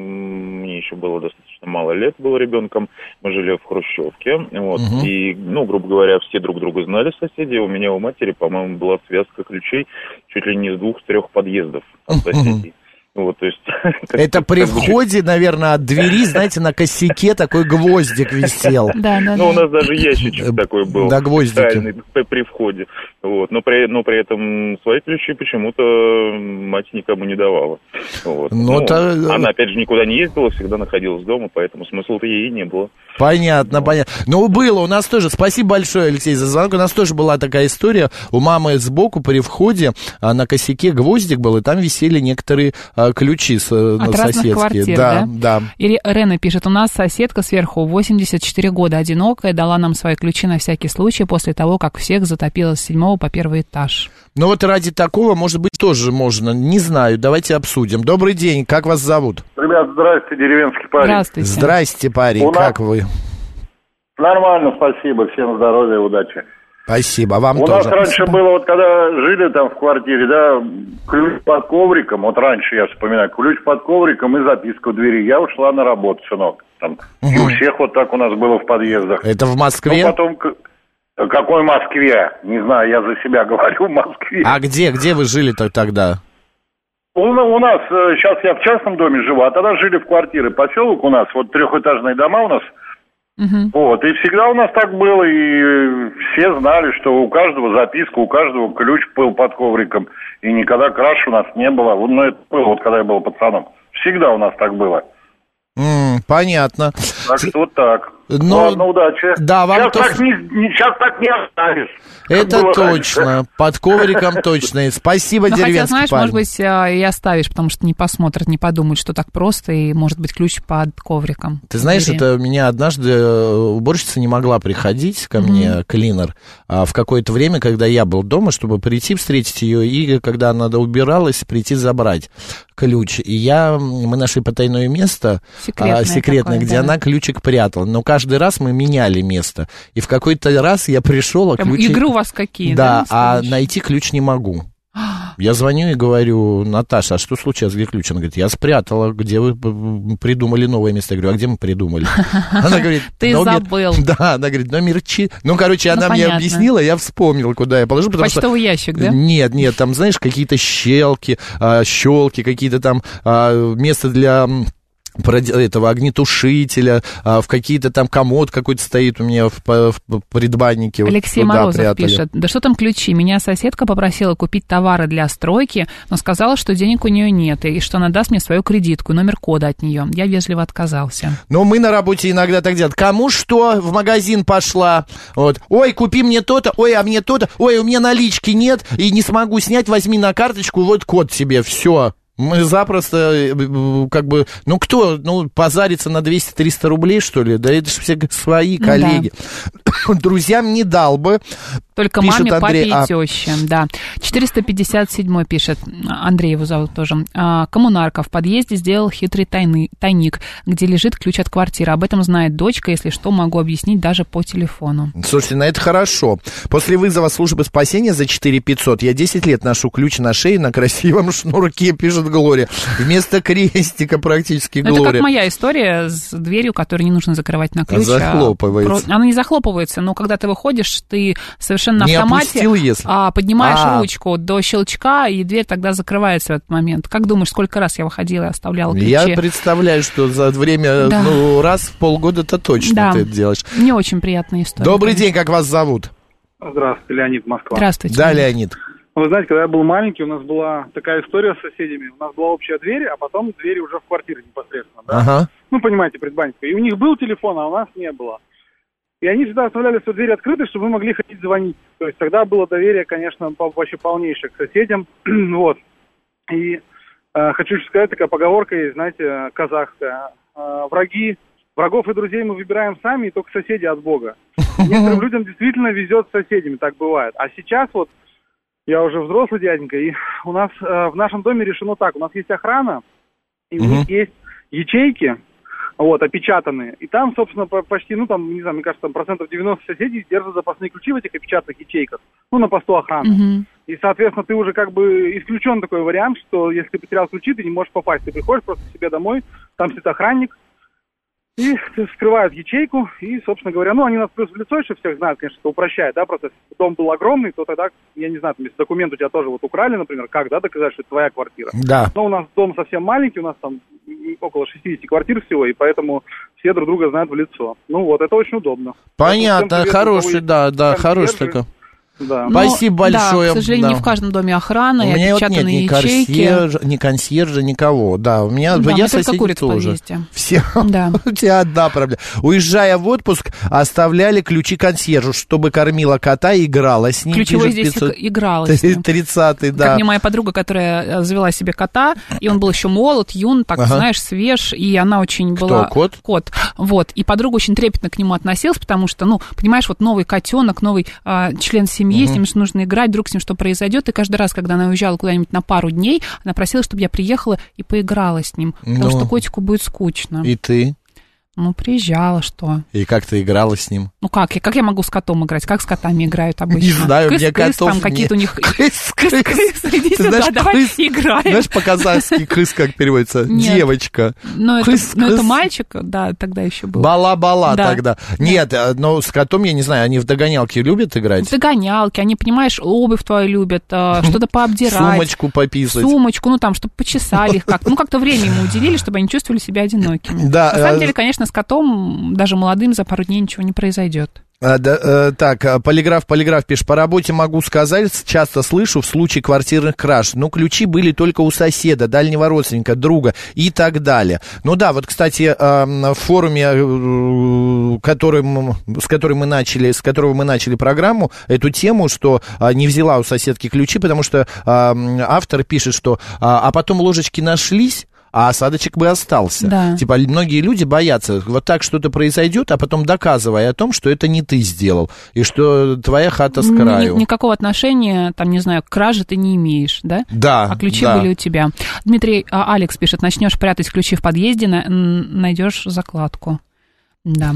мне еще было достаточно мало лет, был ребенком, мы жили в хрущевке, вот, угу. и, ну, грубо говоря, все друг друга знали, соседи. У меня у матери, по-моему, была связка ключей чуть ли не с двух-трех подъездов от соседей. Вот, то есть, это при входе, наверное, от двери, знаете, на косяке такой гвоздик висел. Да, да, ну, у нас даже ящичек такой был. Да, гвоздики. При входе. Вот. Но, при, но при этом свои ключи почему-то мать никому не давала. Вот. Но ну, то... Она, опять же, никуда не ездила, всегда находилась дома, поэтому смысла-то ей не было. Понятно, вот. понятно. Ну, было у нас тоже. Спасибо большое, Алексей, за звонок. У нас тоже была такая история. У мамы сбоку при входе на косяке гвоздик был, и там висели некоторые ключи с, от соседские. Квартир, да, да, да. Или Рена пишет: у нас соседка сверху восемьдесят четыре года, одинокая, дала нам свои ключи на всякий случай после того, как всех затопило с седьмого по первый этаж. Ну вот ради такого, может быть, тоже можно. Не знаю, давайте обсудим. Добрый день, как вас зовут? Ребят, здрасте, деревенский парень. Здравствуйте. Здрасте, парень, у как нас... вы? Нормально, спасибо, всем здоровья и удачи. Спасибо, вам У тоже. нас раньше спасибо. было, вот когда жили там в квартире, да, ключ под ковриком, вот раньше я вспоминаю, ключ под ковриком и записка в двери. Я ушла на работу, сынок. Там, угу. И у всех вот так у нас было в подъездах. Это в Москве? Ну, потом, какой Москве? Не знаю, я за себя говорю, в Москве. А где, где вы жили-то тогда? У, у нас, сейчас я в частном доме живу, а тогда жили в квартире. Поселок у нас, вот трехэтажные дома у нас. Uh-huh. Вот, и всегда у нас так было, и все знали, что у каждого записка, у каждого ключ был под ковриком, и никогда краж у нас не было. Ну, это было, вот когда я был пацаном. Всегда у нас так было. Mm, понятно. Так что вот так. Но... Ладно, удачи. Да, вам сейчас, тоже... так не, не, сейчас так не оставишь. Это точно. Раньше. Под ковриком точно. Спасибо, ну, деревенский хотя, знаешь, парень. может быть, и оставишь, потому что не посмотрят, не подумают, что так просто, и может быть ключ под ковриком. Ты знаешь, Бери. это меня однажды уборщица не могла приходить ко мне, mm-hmm. клинер, в какое-то время, когда я был дома, чтобы прийти встретить ее, и когда она убиралась, прийти забрать ключ. И я, мы нашли потайное место, секретное, а, секретное такое, где да. она ключик прятала. Но каждый раз мы меняли место. И в какой-то раз я пришел, а ключ... Игры у вас какие, да? Да, а найти ключ не могу. Я звоню и говорю: Наташа, а что случилось, где ключ? Она говорит: я спрятала, где вы придумали новое место. Я говорю: а где мы придумали? Она говорит: ты забыл. Да, она говорит: номер чи... Ну, короче, она мне объяснила, я вспомнил, куда я положил. Почтовый ящик, да? Нет, нет, там, знаешь, какие-то щелки, щелки, какие-то там место для... этого огнетушителя, а, в какие-то там комод какой-то стоит у меня в, в, в предбаннике. Алексей вот Морозов прятали. Пишет: да что там ключи? Меня соседка попросила купить товары для стройки, но сказала, что денег у нее нет, и что она даст мне свою кредитку, номер кода от нее. Я вежливо отказался. Но мы на работе иногда так делаем. Кому что? В магазин пошла. Вот. Ой, купи мне то-то, ой, а мне то-то, ой, у меня налички нет, и не смогу снять, возьми на карточку, вот код тебе, все. Мы запросто, как бы, ну кто, ну, позарится на двести-триста рублей, что ли? Да это же все свои коллеги. Да. Друзьям не дал бы. Только пишет маме, Андрей, папе а... и теще, да. четыреста пятьдесят седьмой пишет, Андрей его зовут тоже. Коммунарка в подъезде сделал хитрый тайны, тайник, где лежит ключ от квартиры. Об этом знает дочка, если что, могу объяснить даже по телефону. Слушайте, ну это хорошо. После вызова службы спасения за четыре тысячи пятьсот я десять лет ношу ключ на шее на красивом шнурке, пишет Глория. Вместо крестика практически, Глория. Это как моя история с дверью, которую не нужно закрывать на ключ. Захлопывается. Она не захлопывается, но когда ты выходишь, ты совершенно на не автомате опустил, если... а, поднимаешь А-а-а. ручку до щелчка, и дверь тогда закрывается в этот момент. Как думаешь, сколько раз я выходила и оставляла ключи? Я представляю, что за время, да. ну, раз в полгода-то точно да. ты это делаешь. Не очень приятная история. Добрый конечно. день, как вас зовут? Здравствуйте, Леонид, Москва. Здравствуйте. Да, Леонид. Вы знаете, когда я был маленький, у нас была такая история с соседями. У нас была общая дверь, а потом двери уже в квартире непосредственно, да? Ага. Ну, понимаете, предбанника. И у них был телефон, а у нас не было. И они всегда оставляли свою дверь открытой, чтобы мы могли ходить звонить. То есть тогда было доверие, конечно, вообще полнейшее к соседям. Вот. И э, хочу сказать, такая поговорка есть, знаете, казахская. Э, враги, врагов и друзей мы выбираем сами, и только соседи от Бога. Некоторым людям действительно везет с соседями, так бывает. А сейчас вот, я уже взрослый дяденька, и у нас э, в нашем доме решено так. У нас есть охрана, и у них есть ячейки, вот, опечатанные. И там, собственно, почти, ну, там, не знаю, мне кажется, там процентов девяносто соседей держат запасные ключи в этих опечатанных ячейках, ну, на посту охраны. Mm-hmm. И, соответственно, ты уже как бы исключен такой вариант, что если ты потерял ключи, ты не можешь попасть. Ты приходишь просто к себе домой, там сидит охранник, и вскрывают ячейку, и, собственно говоря, ну, они нас плюс в лицо еще всех знают, конечно, это упрощает, да, процесс. Дом был огромный, то тогда, я не знаю, там, если документ у тебя тоже вот украли, например, как, да, доказать, что это твоя квартира? Да. Но у нас дом совсем маленький, у нас там около шестьдесят квартир всего, и поэтому все друг друга знают в лицо. Ну вот, это очень удобно. Понятно, хороший, да, да, хороший такой. Да. Спасибо большое. Да, к сожалению, да. не в каждом доме охрана, у и меня опечатанные вот нет ни ячейки. Консьержа, ни консьержа, никого. Да, у меня, да, я соседи тоже. Все. Да. У тебя одна проблема. Уезжая в отпуск, оставляли ключи консьержу, чтобы кормила кота и играла с ним. Ключевой здесь пятьсот... играла с ним. тридцатый, да. Как мне моя подруга, которая завела себе кота, и он был еще молод, юн, так, ага. знаешь, свеж, и она очень Кто, была... кот? Кот. Вот. И подруга очень трепетно к нему относилась, потому что, ну, понимаешь, вот новый котенок, новый а, член семьи, угу. с ним же нужно играть, вдруг с ним что произойдет, и каждый раз, когда она уезжала куда-нибудь на пару дней, она просила, чтобы я приехала и поиграла с ним, потому ну, что котику будет скучно. И ты? Ну, приезжала, что? И как ты играла с ним? Ну, как? Как я могу с котом играть? Как с котами играют обычно? Не знаю, кыс, у меня кыс, котов там какие-то у них... Кыс, кыс. Иди сюда, знаешь, давай крыс, играем. Знаешь, по-казахски кыс как переводится? Нет. Девочка. Но, кыс, это, но кыс. это мальчик, да, тогда еще был. Бала-бала да. тогда. Нет, но с котом, я не знаю, они в догонялки любят играть? В догонялки, они, понимаешь, обувь твою любят, что-то пообдирать. Сумочку пописать. Сумочку, ну там, чтобы почесали их как-то. Ну, как-то время ему уделили, чтобы они чувствовали себя одинокими. Да. На самом деле, конечно, с котом, даже молодым, за пару дней ничего не произойдет. А, да, э, так, полиграф, полиграф пишет, по работе могу сказать, часто слышу в случае квартирных краж, ну, ключи были только у соседа, дальнего родственника, друга и так далее. Ну да, вот, кстати, э, в форуме, э, которым, с которым мы начали, с которого мы начали программу, эту тему, что э, не взяла у соседки ключи, потому что э, автор пишет, что э, а потом ложечки нашлись, а осадочек бы остался. Да. Типа, многие люди боятся, вот так что-то произойдет, а потом доказывая о том, что это не ты сделал, и что твоя хата с краю. Ни, никакого отношения, там, не знаю, к краже ты не имеешь, да? Да. А ключи да. были у тебя. Дмитрий, а, Алекс пишет, начнешь прятать ключи в подъезде, на, найдешь закладку. Да.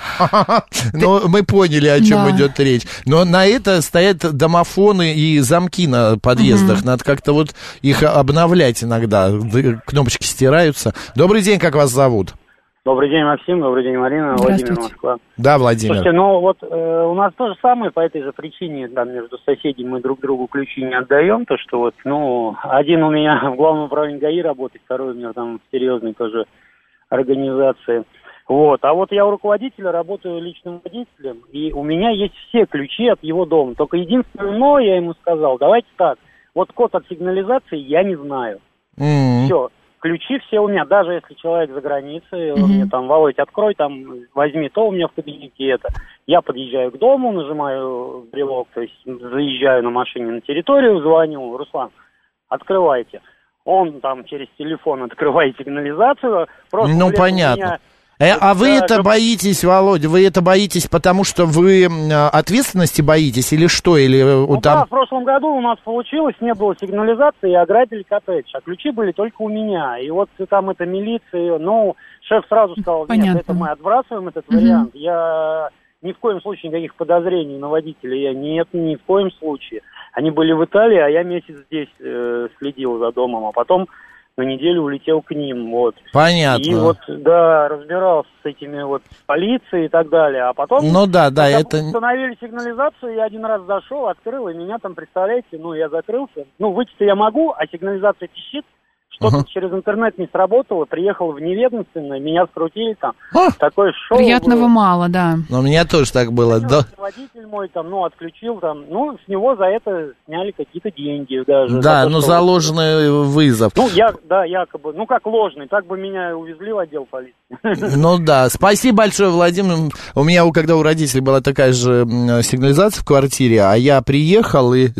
Ну, мы поняли, о чем да. идет речь. Но на это стоят домофоны и замки на подъездах. Угу. Надо как-то вот их обновлять иногда. Кнопочки стираются. Добрый день, как вас зовут? Добрый день, Максим. Добрый день, Марина. Владимир, Москва. Да, Владимир. Слушайте, ну вот э, у нас то же самое, по этой же причине, там, между соседями мы друг другу ключи не отдаем. То, что вот, ну, один у меня в главном управлении ГАИ работает, второй у меня там в серьезной тоже организации. Вот, а вот я у руководителя работаю личным водителем, и у меня есть все ключи от его дома. Только единственное, но я ему сказал, давайте так, вот код от сигнализации я не знаю. Mm-hmm. Все, ключи все у меня, даже если человек за границей, mm-hmm. он мне там, Володь, открой, там, возьми то у меня в кабинете это. Я подъезжаю к дому, нажимаю брелок, то есть заезжаю на машине на территорию, звоню, Руслан, открывайте. Он там через телефон открывает сигнализацию. Просто, ну, блин, понятно. Меня... Э, а вы да, это чтоб... боитесь, Володя, вы это боитесь, потому что вы ответственности боитесь или что? Или ну там... да, в прошлом году у нас получилось, не было сигнализации, и ограбили коттедж, а ключи были только у меня. И вот там это милиция, ну, шеф сразу сказал, нет, понятно. Это мы отбрасываем этот угу. вариант. Я ни в коем случае никаких подозрений на водителя, я нет, ни в коем случае. Они были в Италии, а я месяц здесь э, следил за домом, а потом... на неделю улетел к ним, вот. Понятно. И вот, да, разбирался с этими вот полицией и так далее, а потом... Ну да, да, это... установили сигнализацию, я один раз зашел, открыл, и меня там, представляете, ну, я закрылся. Ну, выйти-то я могу, а сигнализация пищит, что-то uh-huh. через интернет не сработало, приехал в неведомственное, меня скрутили там, uh-huh. такое шоу приятного было. Мало, да. Но у меня тоже так было, да. Водитель мой там, ну, отключил там, ну, с него за это сняли какие-то деньги даже. Да, то, ну, что... за ложный вызов. Ну, я, да, якобы, ну, как ложный, так бы меня увезли в отдел полиции. Ну, да, спасибо большое, Владимир. У меня, когда у родителей была такая же сигнализация в квартире, а я приехал и...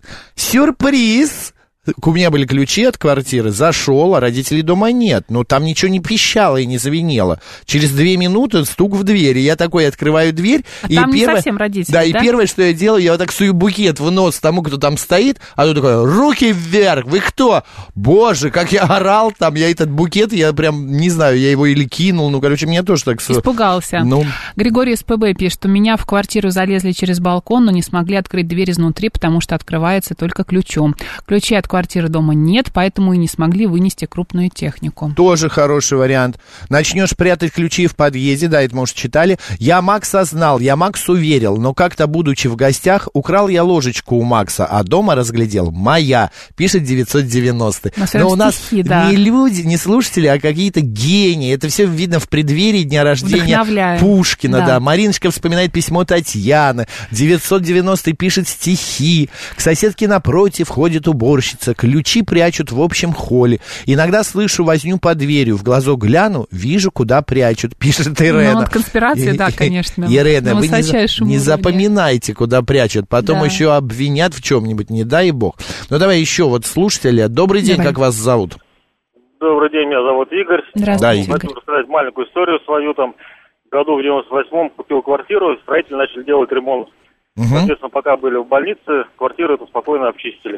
Сюрприз! У меня были ключи от квартиры, зашел, а родителей дома нет. Но там ничего не пищало и не звенело. Через две минуты стук в дверь. И я такой открываю дверь. А и там первое, не совсем родители, да? Да, и да? первое, что я делаю, я вот так сую букет в нос тому, кто там стоит. А тут такой, руки вверх, вы кто? Боже, как я орал там, я этот букет, я прям, не знаю, я его или кинул. Ну, короче, меня тоже так... Испугался. Ну... Григорий СПБ пишет, у меня в квартиру залезли через балкон, но не смогли открыть дверь изнутри, потому что открывается только ключом. Ключи от квартиры дома нет, поэтому и не смогли вынести крупную технику. Тоже хороший вариант. Начнешь прятать ключи в подъезде, да, это мы уже читали. Я Макса знал, я Максу верил, но как-то, будучи в гостях, украл я ложечку у Макса, а дома разглядел моя, пишет девятьсот девяностый. Но, но у нас стихи, да. не люди, не слушатели, а какие-то гении. Это все видно в преддверии дня рождения Пушкина, да. да. Мариночка вспоминает письмо Татьяны. девятьсот девяностый пишет стихи. К соседке напротив ходит уборщица, ключи прячут в общем холле. Иногда слышу возню под дверью, в глазок гляну, вижу, куда прячут, пишет Ирена. Ну, от конспирации, да, конечно. Ирена, вы не, не запоминайте, куда прячут, потом да. еще обвинят в чем-нибудь, не дай бог. Ну, давай еще вот слушателя. Добрый день, давай. Как вас зовут? Добрый день, меня зовут Игорь. Здравствуйте, да, Игорь. Хочу рассказать маленькую историю свою. Там, году в девяносто восьмом купил квартиру, строители начали делать ремонт. Угу. Соответственно, пока были в больнице, квартиру эту спокойно обчистили.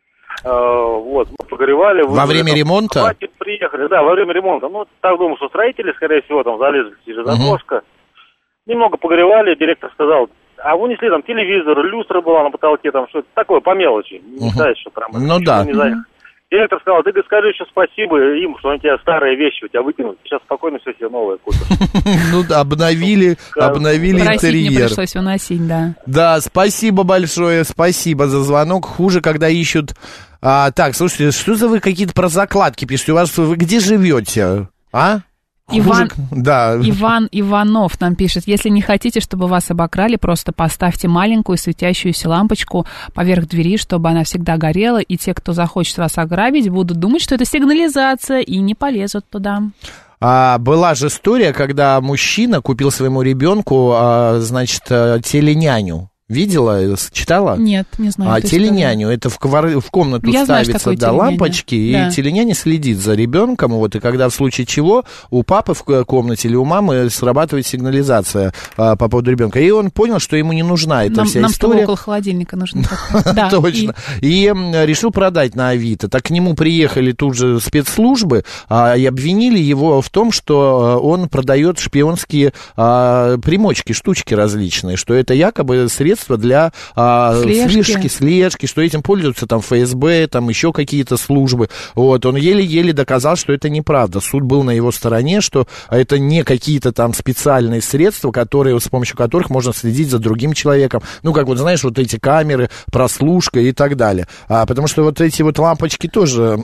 Uh, вот, мы погоревали. Во время там, ремонта? Хватит, приехали, да, во время ремонта. Ну, так думаю, что строители, скорее всего, там залезли через окошко. Uh-huh. Немного погоревали, директор сказал, а вынесли там телевизор, люстра была на потолке, там что-то такое, по мелочи. Не uh-huh. сказать, что прям... Ну да. Не uh-huh. Директор сказал, ты скажи еще спасибо им, что они тебя старые вещи у тебя выкинут. Сейчас спокойно все себе новое купят. Ну да, обновили, обновили интерьер. Не пришлось уносить, да. Да, спасибо большое, спасибо за звонок. Хуже, когда ищут... А, так, слушайте, что за вы какие-то про закладки пишете? У вас вы где живете, а? Иван, да. Иван Иванов нам пишет: если не хотите, чтобы вас обокрали, просто поставьте маленькую светящуюся лампочку поверх двери, чтобы она всегда горела, и те, кто захочет вас ограбить, будут думать, что это сигнализация, и не полезут туда. А, была же история, когда мужчина купил своему ребенку, а, значит, теленяню. Видела, читала? Нет, не знаю. А теленяню, это в, квар... в комнату Я ставится, знаю, да, лампочки, да. и теленяня следит за ребенком, вот, и когда в случае чего у папы в комнате или у мамы срабатывает сигнализация а, по поводу ребенка. И он понял, что ему не нужна эта нам, вся нам история. Нам около холодильника нужно. Да, точно. И... и решил продать на Авито. Так к нему приехали тут же спецслужбы а, и обвинили его в том, что он продает шпионские а, примочки, штучки различные, что это якобы средства для а, слежки. слежки, слежки, что этим пользуются там эф эс бэ, там еще какие-то службы. Вот, он еле-еле доказал, что это неправда. Суд был на его стороне, что это не какие-то там специальные средства, которые, с помощью которых можно следить за другим человеком. Ну, как вот, знаешь, вот эти камеры, прослушка и так далее. А, потому что вот эти вот лампочки тоже...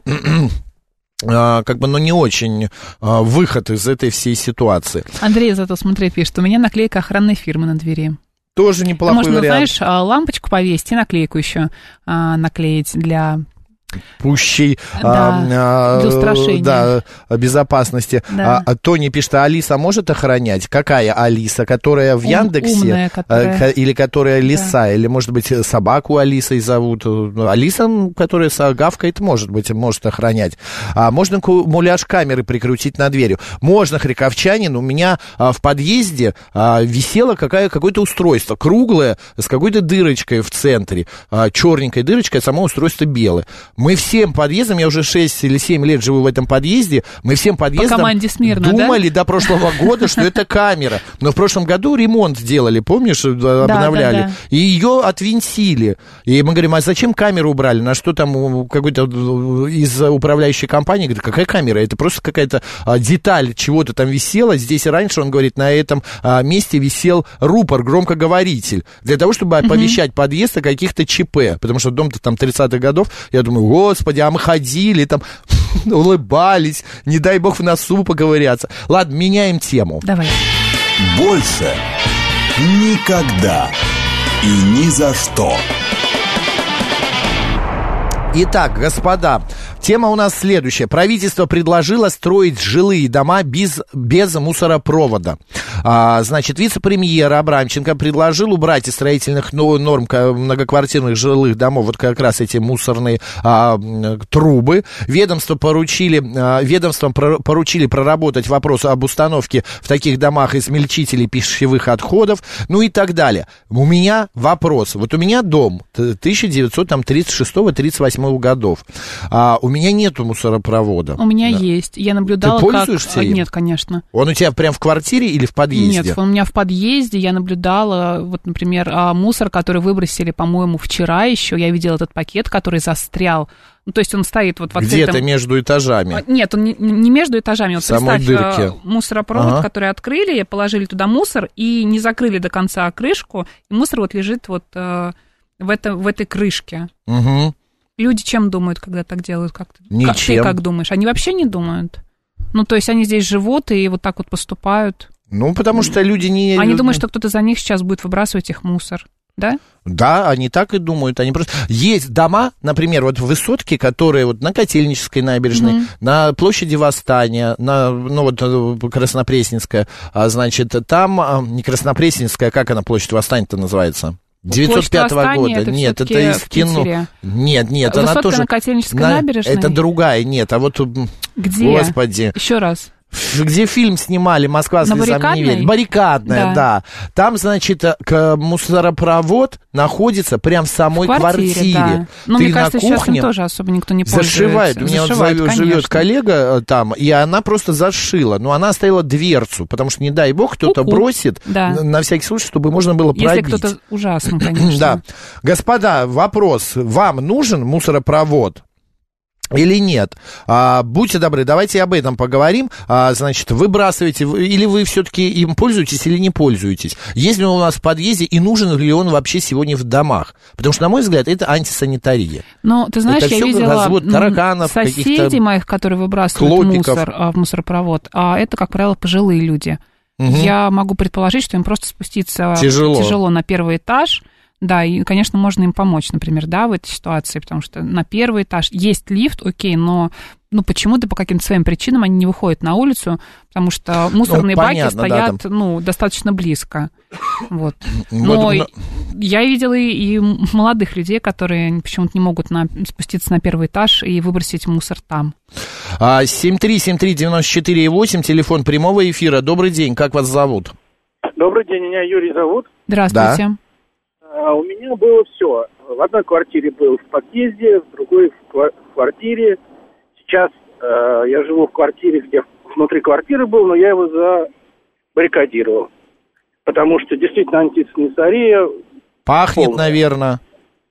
А, как бы, ну, не очень а, выход из этой всей ситуации. Андрей зато, смотри, пишет: у меня наклейка охранной фирмы на двери. Тоже неплохой Можно, вариант. знаешь, лампочку повесить и наклейку еще а, наклеить для... пущей да, а, для устрашения. Да, безопасности. Да. А, Тони пишет: а Алиса может охранять? Какая Алиса? Которая в Ум, Яндексе? умная, которая... Или которая лиса? Да. Или, может быть, собаку Алисой зовут? Алиса, которая гавкает, может быть, может охранять. А можно муляж камеры прикрутить над дверью? Можно, Харьковчанин. У меня а, в подъезде а, висело какая, какое-то устройство круглое с какой-то дырочкой в центре. А, черненькая дырочка, а само устройство белое. Мы всем подъездам, я уже шесть или семь лет живу в этом подъезде, мы всем подъездам по команде смирно, думали да? до прошлого года, что это камера. Но в прошлом году ремонт делали, помнишь, обновляли, да, да, да. и ее отвинтили. И мы говорим: а зачем камеру убрали? На что там какой-то из управляющей компании говорит: какая камера? Это просто какая-то деталь чего-то там висела. Здесь раньше, он говорит, на этом месте висел рупор, громкоговоритель, для того, чтобы оповещать угу. подъезд о каких-то ЧП. Потому что дом-то там тридцатых годов, я думаю, господи, а мы ходили, там, улыбались, не дай бог в носу поковыряться. Ладно, меняем тему. Давай. Больше никогда и ни за что. Итак, господа, тема у нас следующая. Правительство предложило строить жилые дома без, без мусоропровода. А, значит, вице-премьер Абрамченко предложил убрать из строительных норм многоквартирных жилых домов вот как раз эти мусорные а, трубы. Ведомство поручили, а, ведомством про, поручили проработать вопрос об установке в таких домах измельчителей пищевых отходов, ну и так далее. У меня вопрос. Вот у меня дом тысяча девятьсот тридцать шестого — тридцать восьмого годов. А, у меня нету мусоропровода. У меня да. есть. Я наблюдала, Ты пользуешься как... им? Нет, конечно. Он у тебя прям в квартире или в подъезде? Нет, он у меня в подъезде. Я наблюдала, вот, например, мусор, который выбросили, по-моему, вчера еще. Я видела этот пакет, который застрял. Ну, то есть он стоит вот в открытом... Где-то между этажами? Нет, он не, не между этажами. Вот самой представь, дырке. Мусоропровод, ага. который открыли, положили туда мусор и не закрыли до конца крышку. И мусор вот лежит вот э, в, это, в этой крышке. Угу. Люди чем думают, когда так делают? Как ты, Ничем. Как, ты как думаешь? Они вообще не думают? Ну, то есть они здесь живут и вот так вот поступают? Ну, потому что люди не... Они думают, что кто-то за них сейчас будет выбрасывать их мусор, да? Да, они так и думают. Они просто... Есть дома, например, вот высотки, которые вот на Котельнической набережной, mm-hmm. на площади Восстания, на, ну вот Краснопресненская, а, значит, там, не Краснопресненская, как она, площадь Восстания-то называется? девятьсот пятого года. Это нет, это из кино. Нет, нет, высотка она тоже... на Котельнической на... набережной? Это другая, нет, а вот... Где? Господи. Еще раз. Где фильм снимали «Москва слезам не верит». Баррикадная, да. да. Там, значит, мусоропровод находится прям в самой в квартире. квартире. Да. Ну, Ты мне кажется, кухне сейчас им тоже особо никто не пользуется. Зашивает. У меня Зашивает, вот живет коллега там, и она просто зашила. Но она оставила дверцу, потому что, не дай бог, кто-то Ку-ку. бросит, да. на, на всякий случай, чтобы можно было пробить. Если кто-то ужасный, конечно. Да. Господа, вопрос. Вам нужен мусоропровод? или нет? А, будьте добры, давайте об этом поговорим. А, значит, выбрасываете, или вы все-таки им пользуетесь, или не пользуетесь? Есть ли он у нас в подъезде, и нужен ли он вообще сегодня в домах? Потому что, на мой взгляд, это антисанитария. Ну, ты знаешь, это я видела развод тараканов, соседей моих, которые выбрасывают клопиков. Мусор в мусоропровод, а это, как правило, пожилые люди. Угу. Я могу предположить, что им просто спуститься тяжело, тяжело на первый этаж. Да, и, конечно, можно им помочь, например, да, в этой ситуации, потому что на первый этаж есть лифт, окей, но ну, почему-то по каким-то своим причинам они не выходят на улицу, потому что мусорные ну, понятно, баки стоят, да, ну, достаточно близко. Вот. Но вот, я видела и, и молодых людей, которые почему-то не могут на, спуститься на первый этаж и выбросить мусор там. семь три семь три девяносто четыре восемь, телефон прямого эфира. Добрый день, как вас зовут? Добрый день, меня Юрий зовут. Здравствуйте. Да. У меня было все. В одной квартире был в подъезде, в другой в квартире. Сейчас э, я живу в квартире, где внутри квартиры был, но я его забаррикадировал. Потому что действительно антисанитария. Пахнет, полная. Наверное.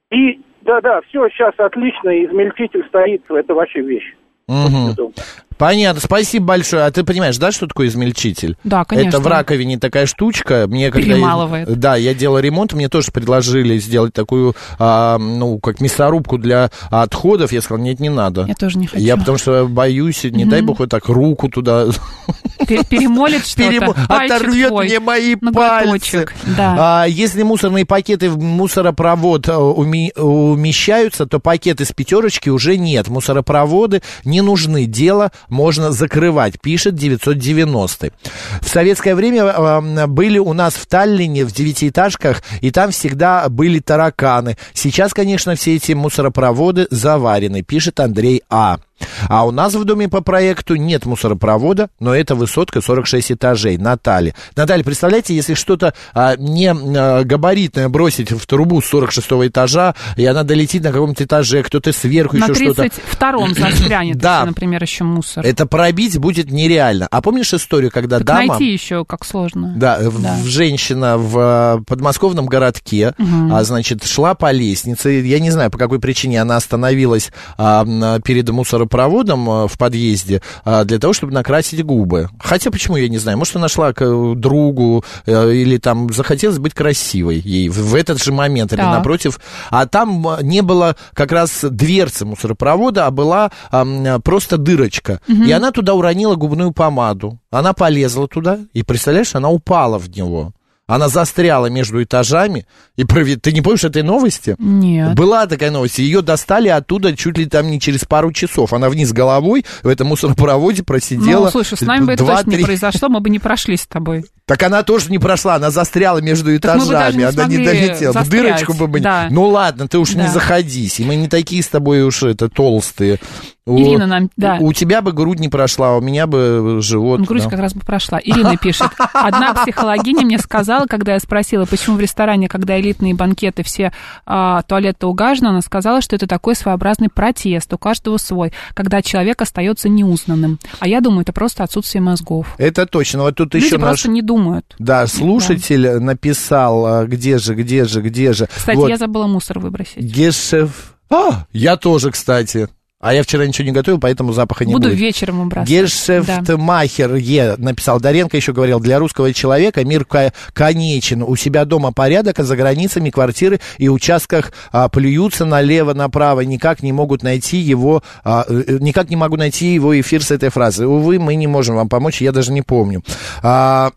И да-да, все сейчас отлично, измельчитель стоит, это вообще вещь. Угу. Понятно, спасибо большое. А ты понимаешь, да, что такое измельчитель? Да, конечно. Это в раковине такая штучка. Мне, перемалывает. Когда я, да, я делал ремонт, мне тоже предложили сделать такую, а, ну, как мясорубку для отходов. Я сказал, нет, не надо. Я тоже не хочу. Я потому что боюсь, не угу. дай бог, вот так руку туда... Перемолит что-то, Перем... Оторвет твой, мне мои пальцы. Да. А, если мусорные пакеты в мусоропровод уми... умещаются, то пакеты с пятерочки уже нет. Мусоропроводы не нужны. Дело можно закрывать, пишет девятьсот девяностый. В советское время э, были у нас в Таллине в девятиэтажках, и там всегда были тараканы. Сейчас, конечно, все эти мусоропроводы заварены, пишет Андрей А. А у нас в доме по проекту нет мусоропровода, но это высотка сорок шесть этажей. Наталья. Наталья, представляете, если что-то а, не а, габаритное бросить в трубу с сорок шестого этажа, и она долетит на каком-то этаже, кто-то сверху на еще что-то... На тридцать втором застрянет, да. если, например, еще мусор. Это пробить будет нереально. А помнишь историю, когда так дама... найти еще как сложно. Да, да. В, женщина в подмосковном городке, угу. а, значит, шла по лестнице, я не знаю, по какой причине она остановилась а, перед мусоропроводом, проводом в подъезде для того, чтобы накрасить губы. Хотя, почему, я не знаю, может, она шла к другу или там захотелось быть красивой ей в этот же момент или да. напротив. А там не было как раз дверцы мусоропровода, а была а, просто дырочка. Угу. И она туда уронила губную помаду. Она полезла туда, и, представляешь, она упала в него. Она застряла между этажами. И провед... Ты не помнишь этой новости? Нет. Была такая новость. Ее достали оттуда чуть ли там не через пару часов. Она вниз головой в этом мусоропроводе просидела. Ну, слушай, с нами бы это точно не произошло, мы бы не прошли с тобой. Так она тоже не прошла, она застряла между этажами, не она не долетела. В дырочку бы мы... Да. Ну ладно, ты уж да. не заходись, и мы не такие с тобой уж это толстые. Ирина у, нам, да. У тебя бы грудь не прошла, а у меня бы живот. Грудь да. как раз бы прошла. Ирина пишет. Одна психологиня мне сказала, когда я спросила, почему в ресторане, когда элитные банкеты, все а, туалеты угажены, она сказала, что это такой своеобразный протест, у каждого свой, когда человек остается неузнанным. А я думаю, это просто отсутствие мозгов. Это точно. Вот тут Люди еще просто наш... не думают. Да, слушатель да. написал, где же, где же, где же. Кстати, вот. Я забыла мусор выбросить. Гешеф... А, я тоже, кстати. А я вчера ничего не готовил, поэтому запаха не Буду будет. Буду вечером убрасывать. Гершефтмахер да. Е написал. Даренко еще говорил, для русского человека мир конечен. У себя дома порядок, а за границами квартиры и участках а, плюются налево-направо. Никак не могут найти его, а, никак не могу найти его эфир с этой фразой. Увы, мы не можем вам помочь, я даже не помню. А,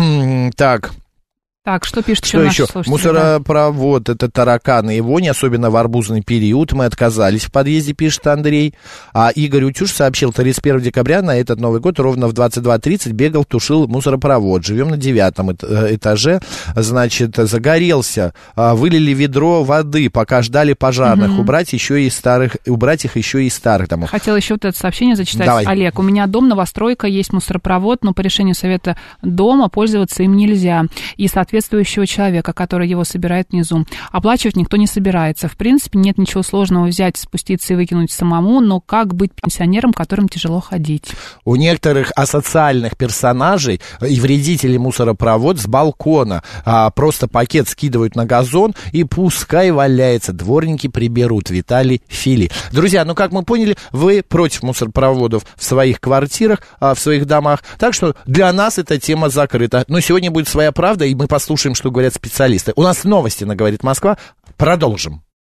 так... Так, что пишет что еще? Мусоропровод, да. Это тараканы и вони, особенно в арбузный период. Мы отказались в подъезде, пишет Андрей. А Игорь Утюж сообщил, тридцать первого декабря на этот Новый год ровно в двадцать два тридцать бегал, тушил мусоропровод. Живем на девятом этаже. Значит, загорелся. Вылили ведро воды, пока ждали пожарных. Угу. Убрать еще и старых, убрать их еще и старых домов. Хотела еще вот это сообщение зачитать. Давай. Олег, у меня дом, новостройка, есть мусоропровод, но по решению совета дома пользоваться им нельзя. И, соответственно, соответствующего человека, который его собирает внизу. Оплачивать никто не собирается. В принципе, нет ничего сложного взять, спуститься и выкинуть самому, но как быть пенсионером, которым тяжело ходить? У некоторых асоциальных персонажей и вредителей мусоропровод с балкона а, просто пакет скидывают на газон и пускай валяется, дворники приберут. Виталий Фили. Друзья, ну как мы поняли, вы против мусоропроводов в своих квартирах, а, в своих домах, так что для нас эта тема закрыта. Но сегодня будет своя правда, и мы послушаем, что говорят специалисты. У нас новости на «Говорит Москва». Продолжим.